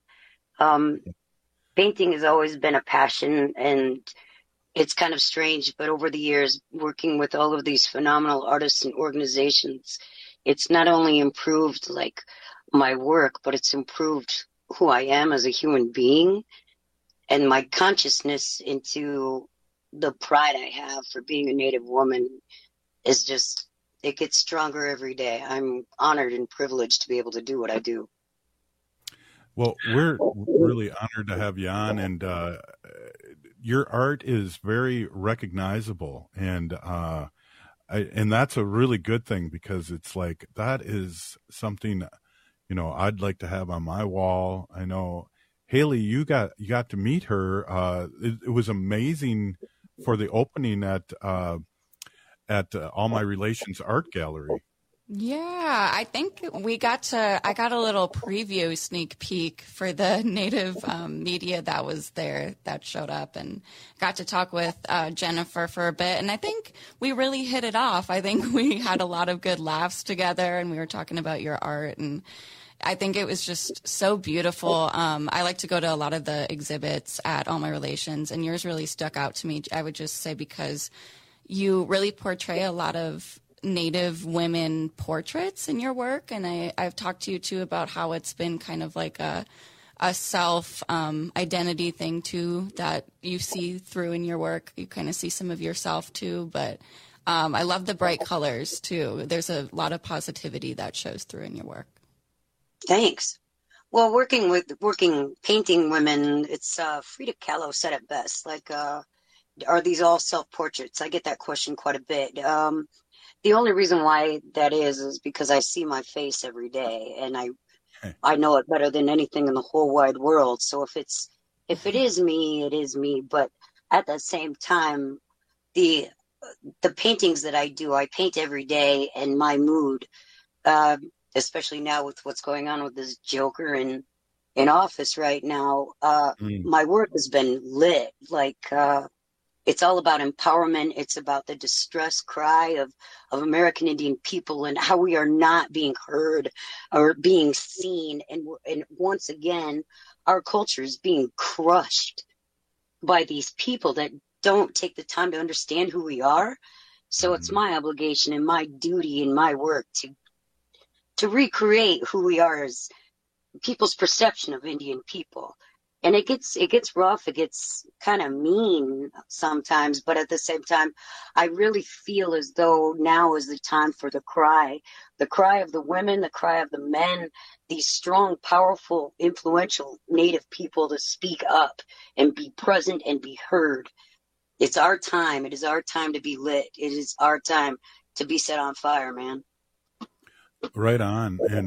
Speaker 8: Painting has always been a passion, and it's kind of strange, but over the years, working with all of these phenomenal artists and organizations, it's not only improved like my work, but it's improved who I am as a human being and my consciousness into the pride I have for being a Native woman is just, it gets stronger every day. I'm honored and privileged to be able to do what I do.
Speaker 17: Well, we're really honored to have you on, and your art is very recognizable, and that's a really good thing, because it's like that is something, you know, I'd like to have on my wall. I know, Haley, you got to meet her. It was amazing for the opening at All My Relations Art Gallery.
Speaker 22: Yeah, I think I got a little preview sneak peek for the Native media that was there, that showed up, and got to talk with Jennifer for a bit. And I think we really hit it off. I think we had a lot of good laughs together, and we were talking about your art, and I think it was just so beautiful. I like to go to a lot of the exhibits at All My Relations, and yours really stuck out to me, I would just say, because you really portray a lot of Native women portraits in your work, and I've talked to you too about how it's been kind of like a self identity thing too that you see through in your work. You kind of see some of yourself too, but I love the bright colors too. There's a lot of positivity that shows through in your work.
Speaker 8: Thanks. Well, painting women, it's Frida Kahlo said it best. Like, are these all self-portraits? I get that question quite a bit. The only reason why that is because I see my face every day, and I know it better than anything in the whole wide world. So if it is me, it is me. But at the same time, the paintings that I do, I paint every day, and my mood, especially now with what's going on with this Joker in office right now, my work has been lit. Like, it's all about empowerment. It's about the distress cry of American Indian people and how we are not being heard or being seen. And once again, our culture is being crushed by these people that don't take the time to understand who we are. So it's my obligation and my duty and my work to recreate who we are as people's perception of Indian people. And it gets rough. It gets kind of mean sometimes, but at the same time, I really feel as though now is the time for the cry of the women, the cry of the men, these strong, powerful, influential Native people to speak up and be present and be heard. It's our time. It is our time to be lit. It is our time to be set on fire, man.
Speaker 17: Right on. And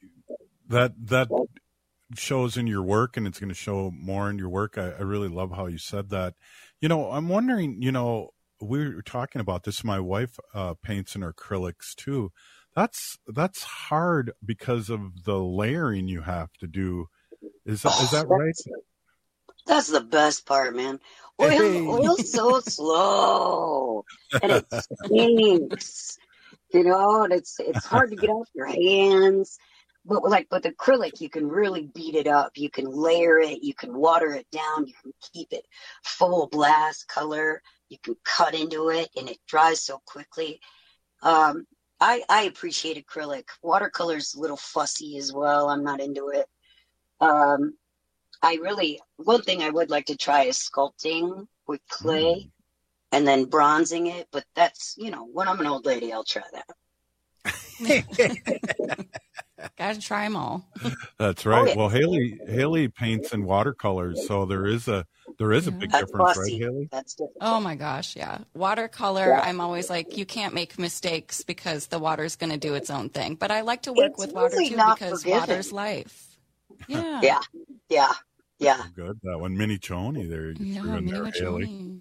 Speaker 17: that shows in your work, and it's going to show more in your work. I really love how you said that. You know, I'm wondering, you know, we were talking about this. My wife paints in acrylics too. That's hard because of the layering you have to do. Is that right?
Speaker 8: That's the best part, man. Oil's so slow, and it stinks, you know, and it's hard to get off your hands. But with acrylic, you can really beat it up. You can layer it. You can water it down. You can keep it full blast color. You can cut into it, and it dries so quickly. I appreciate acrylic. Watercolor's a little fussy as well. I'm not into it. one thing I would like to try is sculpting with clay and then bronzing it. But that's, when I'm an old lady, I'll try that.
Speaker 22: Gotta try them all.
Speaker 17: That's right.
Speaker 8: Oh, yeah.
Speaker 17: Well, Haley paints in watercolors, so there is a big
Speaker 8: That's
Speaker 17: difference,
Speaker 8: fussy.
Speaker 17: right, Haley?
Speaker 8: That's different.
Speaker 22: Oh my gosh, yeah. Watercolor, I'm always like, you can't make mistakes because the water's going to do its own thing. But I like to work with water
Speaker 8: really
Speaker 22: too
Speaker 8: not
Speaker 22: because
Speaker 8: forgiving.
Speaker 22: water's life. Yeah.
Speaker 8: Yeah.
Speaker 17: Oh, good. That one, Mini Choni there. You threw in there, Haley.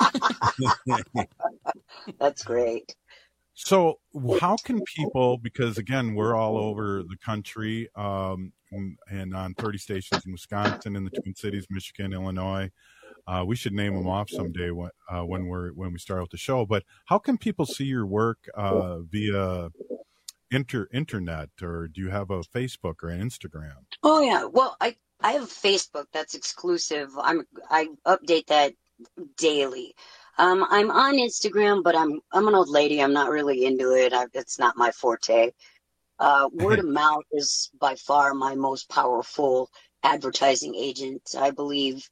Speaker 8: That's great.
Speaker 17: So how can people, because again, we're all over the country, and on 30 stations in Wisconsin, in the Twin Cities, Michigan, Illinois. We should name them off someday when we start out the show. But how can people see your work via internet, or do you have a Facebook or an Instagram?
Speaker 8: Oh yeah. Well, I have Facebook that's exclusive. I update that daily. I'm on Instagram, but I'm an old lady. I'm not really into it. It's not my forte. Word of mouth is by far my most powerful advertising agent. I believe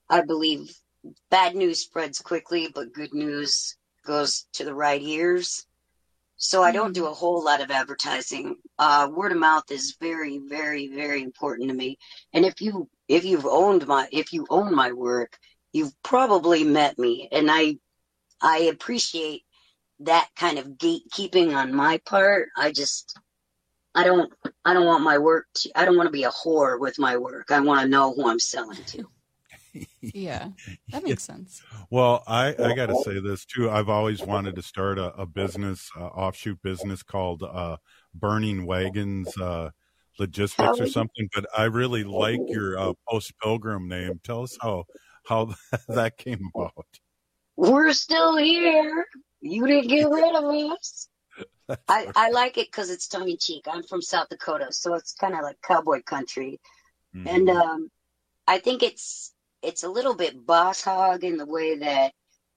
Speaker 8: bad news spreads quickly, but good news goes to the right ears. So I don't do a whole lot of advertising. Word of mouth is very, very, very important to me. And if you own my work, you've probably met me, and I appreciate that kind of gatekeeping on my part. I don't want my work I don't want to be a whore with my work. I want to know who I'm selling to.
Speaker 22: Yeah, that makes sense.
Speaker 17: Well, I got to say this too. I've always wanted to start a business, offshoot business called Burning Wagons Logistics or something. But I really like your Post Pilgrim name. Tell us how that came about.
Speaker 8: We're still here. You didn't get rid of us. I like it because it's tongue in cheek. I'm from South Dakota, so it's kind of like cowboy country, and I think it's a little bit boss hog in the way that,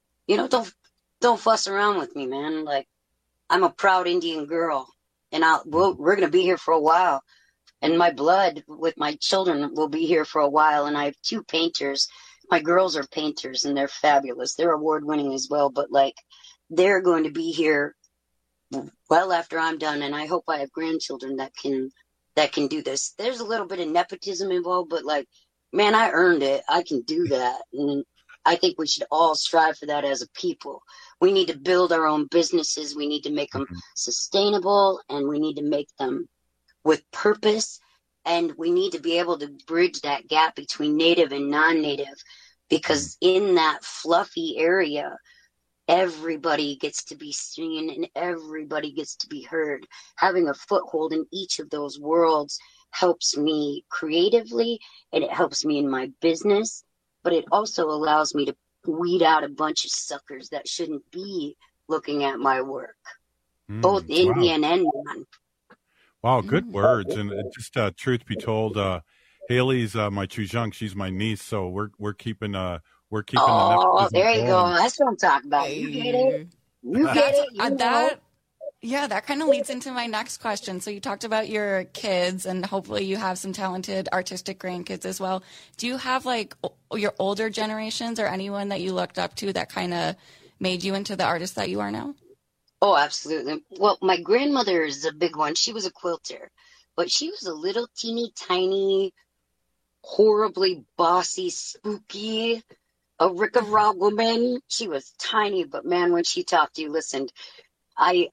Speaker 8: don't fuss around with me, man. Like, I'm a proud Indian girl, and we're gonna be here for a while, and my blood with my children will be here for a while. And I have 2 painters. My girls are painters, and they're fabulous. They're award winning as well, but like, they're going to be here well after I'm done, and I hope I have grandchildren that can do this. There's a little bit of nepotism involved, but like, man, I earned it. I can do that. And I think we should all strive for that as a people. We need to build our own businesses. We need to make them sustainable, and we need to make them with purpose. And we need to be able to bridge that gap between native and non-native, because in that fluffy area, everybody gets to be seen and everybody gets to be heard. Having a foothold in each of those worlds helps me creatively, and it helps me in my business, but it also allows me to weed out a bunch of suckers that shouldn't be looking at my work, both Indian and non.
Speaker 17: Wow, good words. And just truth be told, Haley's my chujunk. She's my niece, so we're keeping the
Speaker 8: Oh, there you go. That's what I'm talking about. You get it. You get it.
Speaker 22: That kind of leads into my next question. So you talked about your kids, and hopefully you have some talented artistic grandkids as well. Do you have like your older generations or anyone that you looked up to that kind of made you into the artist that you are now?
Speaker 8: Oh, absolutely. Well, my grandmother is a big one. She was a quilter, but she was a little teeny tiny, horribly bossy, spooky, a Rick-a-Rock woman. She was tiny, but man, when she talked to you, listened, I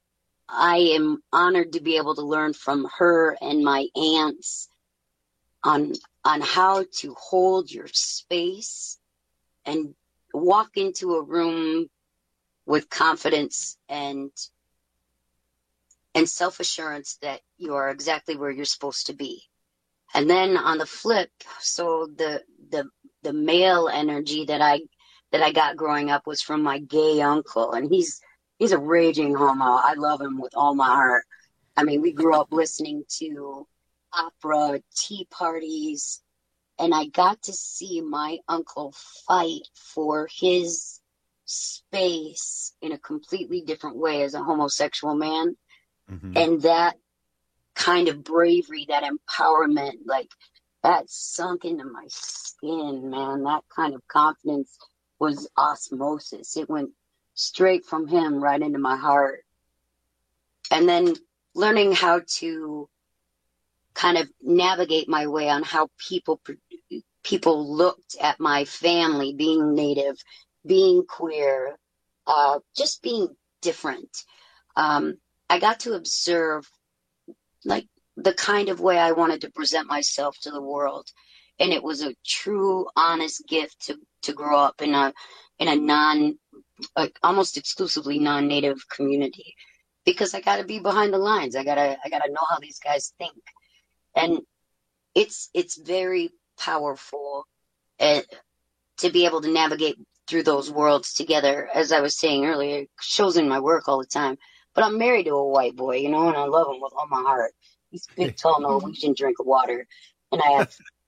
Speaker 8: am honored to be able to learn from her and my aunts on how to hold your space and walk into a room with confidence and self-assurance that you are exactly where you're supposed to be. And then on the flip, so the male energy that I got growing up was from my gay uncle, and he's a raging homo. I love him with all my heart. I mean, we grew up listening to opera, tea parties, and I got to see my uncle fight for his space in a completely different way as a homosexual man. And that kind of bravery, that empowerment, like that sunk into my skin, man. That kind of confidence was osmosis. It went straight from him right into my heart. And then learning how to kind of navigate my way on how people looked at my family, being Native, being queer, just being different. I got to observe like the kind of way I wanted to present myself to the world. And it was a true, honest gift to grow up in a almost exclusively non-Native community, because I got to be behind the lines. I gotta know how these guys think. And it's very powerful to be able to navigate through those worlds together. As I was saying earlier, it shows in my work all the time. But I'm married to a white boy, and I love him with all my heart. He's a big, tall Norwegian drink of water. And I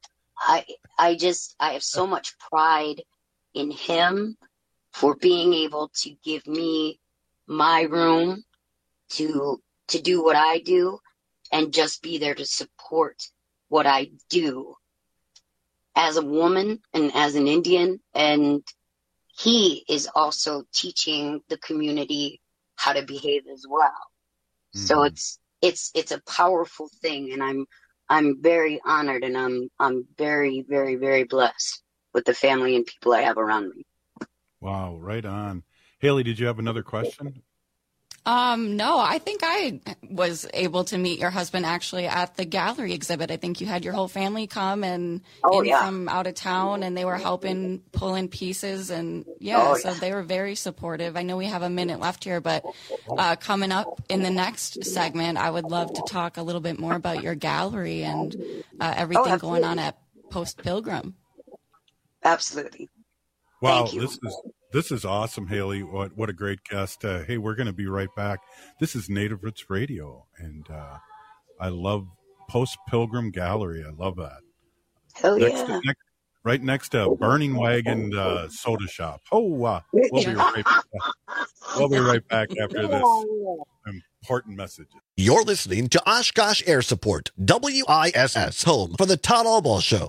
Speaker 8: have so much pride in him for being able to give me my room to do what I do and just be there to support what I do as a woman and as an Indian. And he is also teaching the community how to behave as well. Mm-hmm. So it's a powerful thing, and I'm very honored, and I'm very, very, very blessed with the family and people I have around me.
Speaker 17: Wow, right on. Haley, did you have another question?
Speaker 22: No, I think I was able to meet your husband actually at the gallery exhibit. I think you had your whole family come from out of town, and they were helping pull in pieces, and so they were very supportive. I know we have a minute left here, but coming up in the next segment, I would love to talk a little bit more about your gallery and everything going on at Post Pilgrim.
Speaker 8: Absolutely.
Speaker 17: Wow, this is awesome, Haley. What a great guest. Hey, we're going to be right back. This is Native Roots Radio, and I love Post Pilgrim Gallery. I love that.
Speaker 8: Hell yeah.
Speaker 17: Right next to Burning Wagon Soda Shop. We'll be right back after this important message.
Speaker 9: You're listening to Oshkosh Air Support, WISS, home for the Todd Albaugh Show.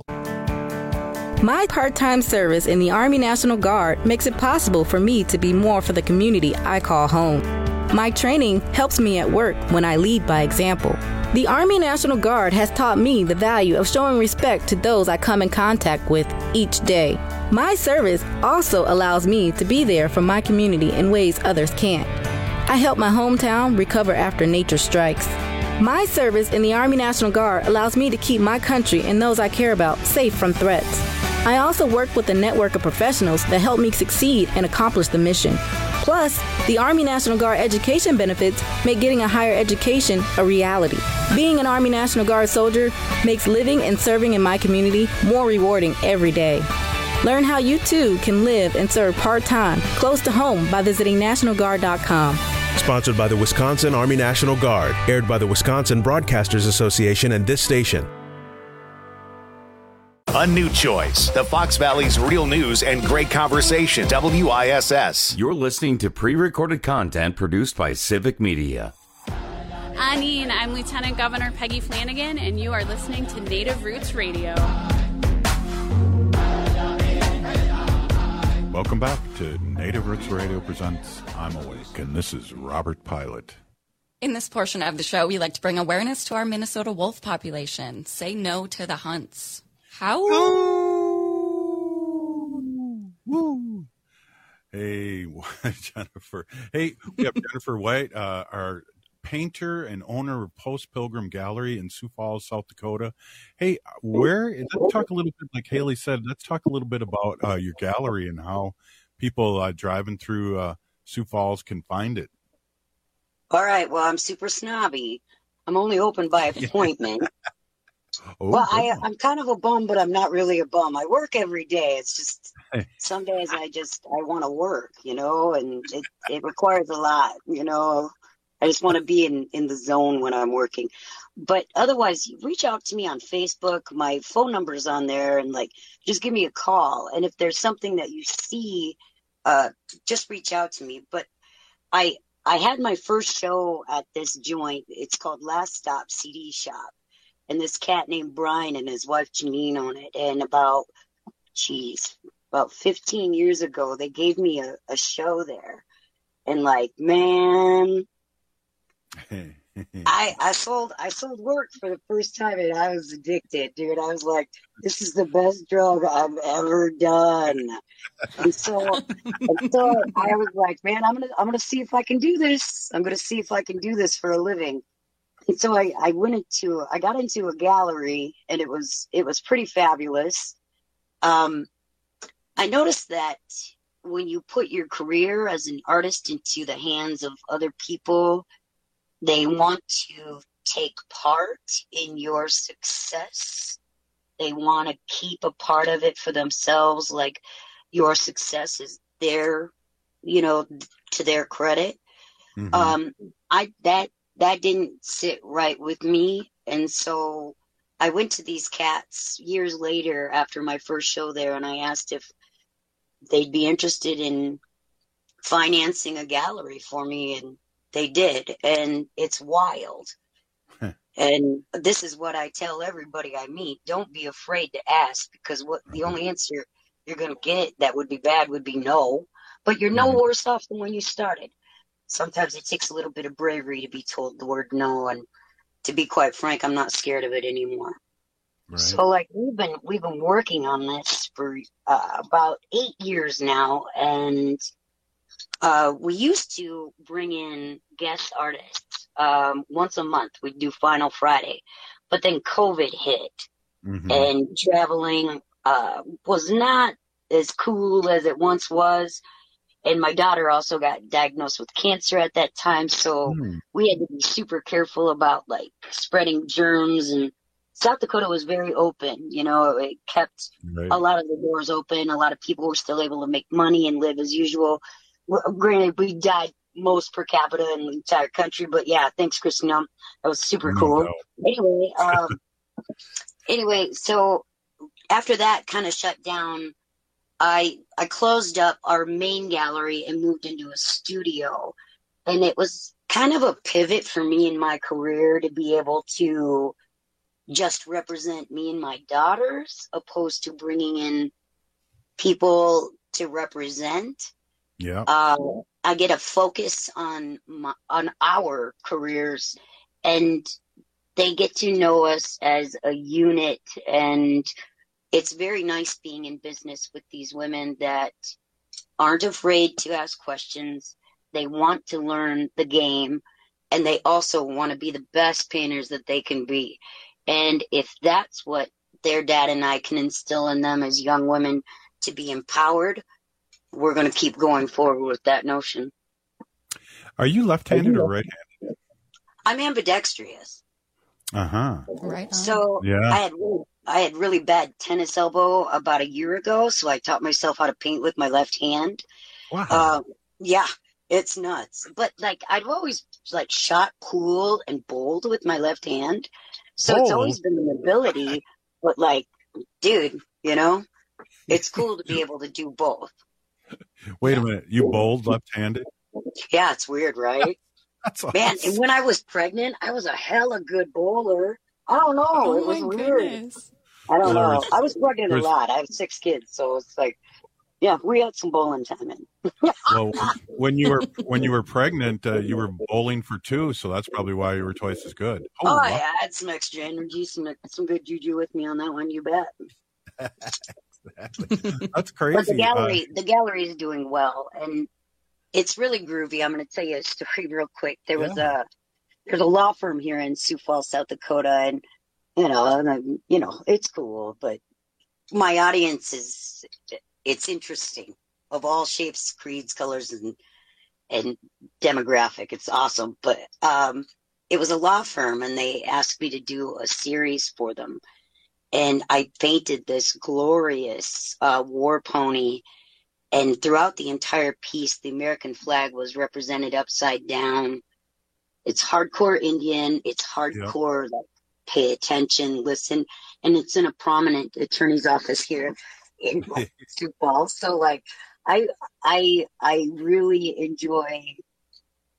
Speaker 16: My part-time service in the Army National Guard makes it possible for me to be more for the community I call home. My training helps me at work when I lead by example. The Army National Guard has taught me the value of showing respect to those I come in contact with each day. My service also allows me to be there for my community in ways others can't. I help my hometown recover after nature strikes. My service in the Army National Guard allows me to keep my country and those I care about safe from threats. I also work with a network of professionals that help me succeed and accomplish the mission. Plus, the Army National Guard education benefits make getting a higher education a reality. Being an Army National Guard soldier makes living and serving in my community more rewarding every day. Learn how you too can live and serve part-time close to home by visiting NationalGuard.com.
Speaker 18: Sponsored by the Wisconsin Army National Guard, aired by the Wisconsin Broadcasters Association and this station.
Speaker 1: A new choice. The Fox Valley's real news and great conversation. WISS.
Speaker 15: You're listening to pre-recorded content produced by Civic Media.
Speaker 19: Anine, I'm Lieutenant Governor Peggy Flanagan, and you are listening to Native Roots Radio.
Speaker 17: Welcome back to Native Roots Radio presents I'm Awake, and this is Robert Pilot.
Speaker 22: In this portion of the show, we like to bring awareness to our Minnesota wolf population. Say no to the hunts. How?
Speaker 17: Woo. Hey, Jennifer. Hey, we have Jennifer White, our painter and owner of Post Pilgrim Gallery in Sioux Falls, South Dakota. Hey, let's talk a little bit, like Haley said, let's talk a little bit about your gallery and how people driving through Sioux Falls can find it.
Speaker 8: All right. Well, I'm super snobby. I'm only open by appointment. Well, I'm kind of a bum, but I'm not really a bum. I work every day. It's just some days I want to work, and it requires a lot, I just want to be in the zone when I'm working. But otherwise, reach out to me on Facebook. My phone number's on there, and just give me a call. And if there's something that you see, just reach out to me. But I had my first show at this joint. It's called Last Stop CD Shop. and this cat named Brian and his wife Janine own it. And about 15 years ago, they gave me a show there. And like, man, I sold work for the first time, and I was addicted, dude. I was like, this is the best drug I've ever done. And so I was like, man, I'm gonna see if I can do this. I'm gonna see if I can do this for a living. And so I got into a gallery, and it was pretty fabulous. I noticed that when you put your career as an artist into the hands of other people, they want to take part in your success. They want to keep a part of it for themselves. Like, your success is their, to their credit. Mm-hmm. That didn't sit right with me. And so I went to these cats years later after my first show there, and I asked if they'd be interested in financing a gallery for me, and they did. And it's wild. And this is what I tell everybody I meet. Don't be afraid to ask, because the only answer you're going to get that would be bad would be no. But you're no worse off than when you started. Sometimes it takes a little bit of bravery to be told the word no. And to be quite frank, I'm not scared of it anymore. Right. So like we've been working on this for about 8 years now. And we used to bring in guest artists once a month. We'd do Final Friday, but then COVID hit, and traveling was not as cool as it once was. And my daughter also got diagnosed with cancer at that time, so we had to be super careful about like spreading germs. And South Dakota was very open, it kept a lot of the doors open. A lot of people were still able to make money and live as usual. Granted, we died most per capita in the entire country, but yeah, thanks, Christina. That was super cool. Anyway, so after that kind of shut down, I closed up our main gallery and moved into a studio. And it was kind of a pivot for me in my career to be able to just represent me and my daughters, opposed to bringing in people to represent. Yeah. I get a focus on our careers, and they get to know us as a unit. And it's very nice being in business with these women that aren't afraid to ask questions. They want to learn the game, and they also want to be the best painters that they can be. And if that's what their dad and I can instill in them as young women, to be empowered, we're going to keep going forward with that notion.
Speaker 17: Are you left-handed or right-handed?
Speaker 8: I'm ambidextrous.
Speaker 22: Right.
Speaker 8: So yeah. I had really bad tennis elbow about a year ago, so I taught myself how to paint with my left hand. Wow. Yeah, it's nuts. But like I've always like shot cool and bold with my left hand. So it's always been an ability, but like, dude, it's cool to be able to do both.
Speaker 17: Wait a minute, you bowled left-handed?
Speaker 8: Yeah, it's weird, right?
Speaker 17: That's awesome.
Speaker 8: Man, and when I was pregnant, I was a hella good bowler. I don't know. It was weird. I don't know. I was pregnant a lot. I have 6 kids, so it's like, yeah, we had some bowling time in.
Speaker 17: Well, when you were pregnant, you were bowling for 2, so that's probably why you were twice as good.
Speaker 8: Yeah, I had some extra energy, some good juju with me on that one. You bet.
Speaker 17: That's crazy.
Speaker 8: But the gallery is doing well, and it's really groovy. I'm going to tell you a story real quick. There's a law firm here in Sioux Falls, South Dakota, and it's cool, but my audience it's interesting, of all shapes, creeds, colors, and demographic. It's awesome. But it was a law firm, and they asked me to do a series for them. And I painted this glorious war pony. And throughout the entire piece, the American flag was represented upside down. It's hardcore Indian. It's hardcore, like, pay attention, listen. And it's in a prominent attorney's office here in Sioux Falls. So, like, I really enjoy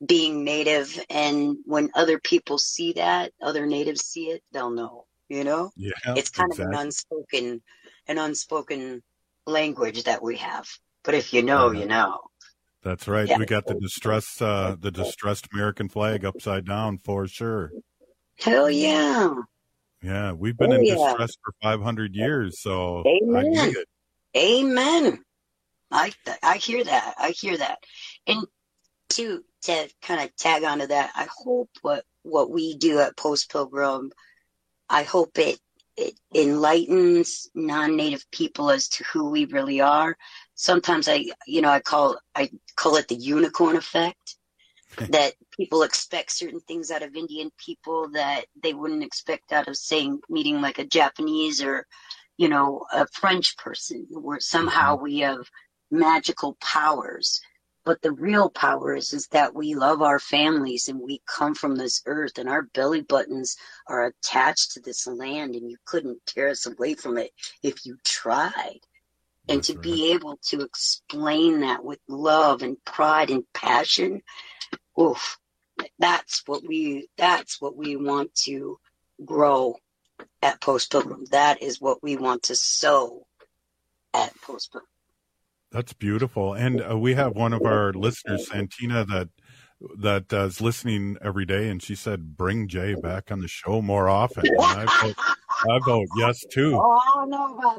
Speaker 8: being Native, and when other people see that, other Natives see it, they'll know, Yeah, it's kind of an unspoken language that we have. But if you know, you know.
Speaker 17: That's right. Yeah. We got the distressed American flag upside down for sure.
Speaker 8: Hell yeah.
Speaker 17: Yeah, we've been in distress for 500 years, so
Speaker 8: Amen.
Speaker 17: I dig it.
Speaker 8: Amen. I hear that. I hear that. And to kind of tag onto that, I hope what we do at Post Pilgrim, I hope it enlightens non-Native people as to who we really are. Sometimes I call it the unicorn effect, that people expect certain things out of Indian people that they wouldn't expect out of, say, meeting like a Japanese or, a French person, where somehow we have magical powers. But the real power is that we love our families and we come from this earth, and our belly buttons are attached to this land, and you couldn't tear us away from it if you tried. And to be able to explain that with love and pride and passion, that's what we want to grow at Post Pilgrim. That is what we want to sow at Post Pilgrim.
Speaker 17: That's beautiful. And we have one of our listeners, Santina, that is listening every day, and she said, bring Jay back on the show more often. And I vote yes, too.
Speaker 8: Oh, I don't know about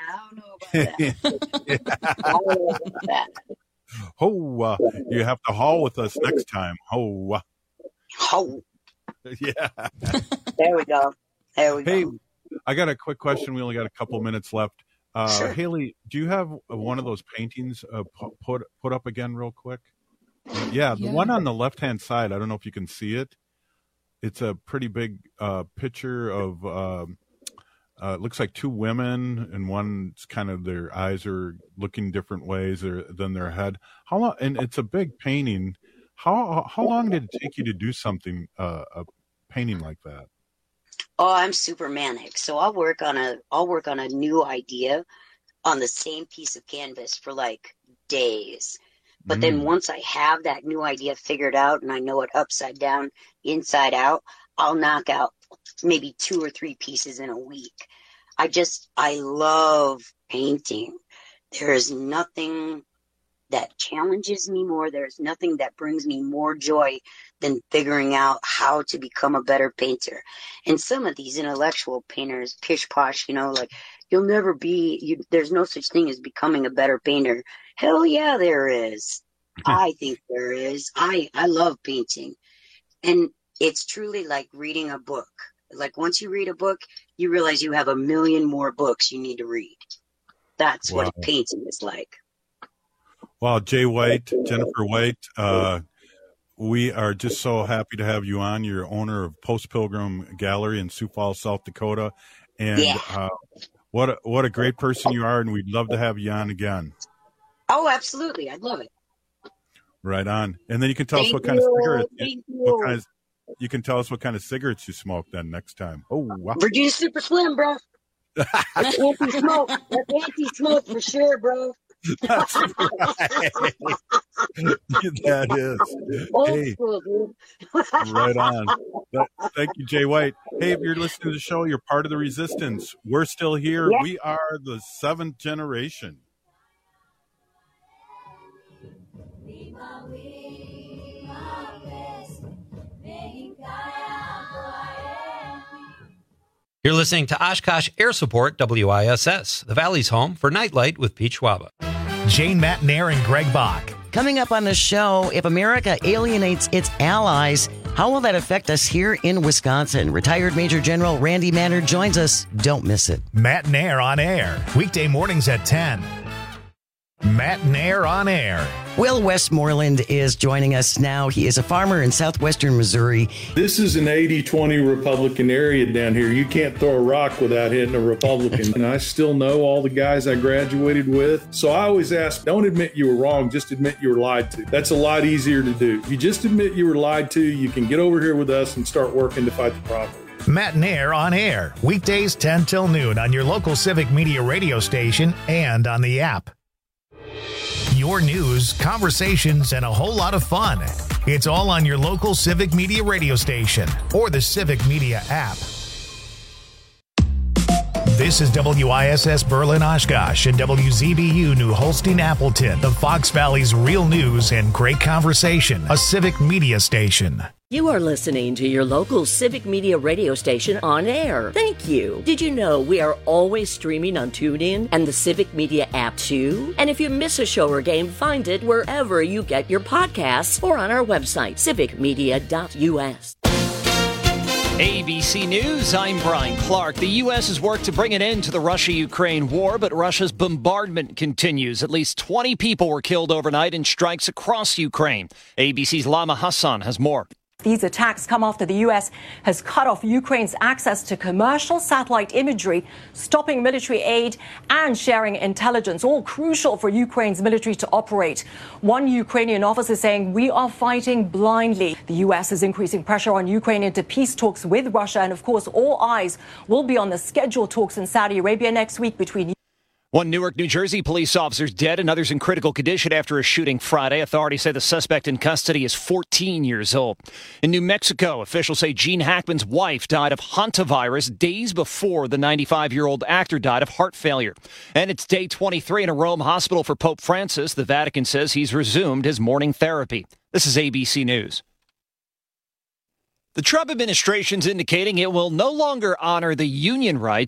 Speaker 8: that.
Speaker 17: You have to haul with us next time. Yeah.
Speaker 8: There we go.
Speaker 17: Hey, I got a quick question. We only got a couple minutes left.
Speaker 8: Sure.
Speaker 17: Haley, do you have one of those paintings put up again real quick? Yeah, the one on the left-hand side, I don't know if you can see it. It's a pretty big picture of, it looks like two women, and one's kind of, their eyes are looking different ways than their head. How long? And it's a big painting. How long did it take you to do something, a painting like that?
Speaker 8: Oh, I'm super manic. So I'll work on a new idea on the same piece of canvas for like days. But then once I have that new idea figured out and I know it upside down, inside out, I'll knock out maybe 2 or 3 pieces in a week. I love painting. There is nothing that challenges me more. There's nothing that brings me more joy than figuring out how to become a better painter. And some of these intellectual painters, pish posh, like you'll never be, there's no such thing as becoming a better painter. Hell yeah, there is. I think there is. I love painting. And it's truly like reading a book. Like once you read a book, you realize you have a million more books you need to read. That's what painting is like.
Speaker 17: Wow, Jay White, Jennifer White, we are just so happy to have you on. You're owner of Post Pilgrim Gallery in Sioux Falls, South Dakota. And what a great person you are, and we'd love to have you on again.
Speaker 8: Oh, absolutely. I'd love it.
Speaker 17: Right on. And then you can tell us what kind of cigarettes you can tell us what kind of cigarettes you smoke then next time. Oh, wow.
Speaker 8: Virginia Super Slim, bro. That's anti-smoke. That's anti-smoke for sure, bro.
Speaker 17: That's right. That is. Hey,
Speaker 8: school, dude.
Speaker 17: Right on. Thank you, Jay White. Hey, if you're listening to the show, you're part of the resistance. We're still here. Yeah. We are the 7th generation.
Speaker 3: You're listening to Oshkosh Air Support, WISS, the Valley's home for Nightlight with Pete Schwaba.
Speaker 1: Jane Matnair and Greg Bach.
Speaker 4: Coming up on the show, if America alienates its allies, how will that affect us here in Wisconsin? Retired Major General Randy Manner joins us. Don't miss it.
Speaker 1: Matnair on air, weekday mornings at 10. Matnair on air.
Speaker 4: Will Westmoreland is joining us now. He is a farmer in southwestern Missouri.
Speaker 5: This is an 80-20 Republican area down here. You can't throw a rock without hitting a Republican. And I still know all the guys I graduated with. So I always ask, don't admit you were wrong, just admit you were lied to. That's a lot easier to do. If you just admit you were lied to, you can get over here with us and start working to fight the problem.
Speaker 1: Matnair on air, weekdays 10 till noon on your local Civic Media radio station and on the app. your news, conversations, and a whole lot of fun. It's all on your local Civic Media radio station or the Civic Media app. This is WISS Berlin Oshkosh and WZBU New Holstein Appleton, the Fox Valley's real news and great conversation, a Civic Media station.
Speaker 2: You are listening to your local Civic Media radio station on air. Thank you. Did you know we are always streaming on TuneIn and the Civic Media app too? And if you miss a show or game, find it wherever you get your podcasts or on our website, civicmedia.us.
Speaker 6: ABC News, I'm Brian Clark. The U.S. has worked to bring an end to the Russia-Ukraine war, but Russia's bombardment continues. At least 20 people were killed overnight in strikes across Ukraine. ABC's Lama Hassan has more.
Speaker 7: These attacks come after the U.S. has cut off Ukraine's access to commercial satellite imagery, stopping military aid and sharing intelligence, all crucial for Ukraine's military to operate. One Ukrainian officer saying, "We are fighting blindly." The U.S. is increasing pressure on Ukraine into peace talks with Russia. And of course, all eyes will be on the scheduled talks in Saudi Arabia next week between
Speaker 6: One Newark, New Jersey police officer is dead and others in critical condition after a shooting Friday. Authorities say the suspect in custody is 14 years old. In New Mexico, officials say Gene Hackman's wife died of hantavirus days before the 95-year-old actor died of heart failure. And it's day 23 in a Rome hospital for Pope Francis. The Vatican says he's resumed his morning therapy. This is ABC News. The Trump administration's indicating it will no longer honor the union rights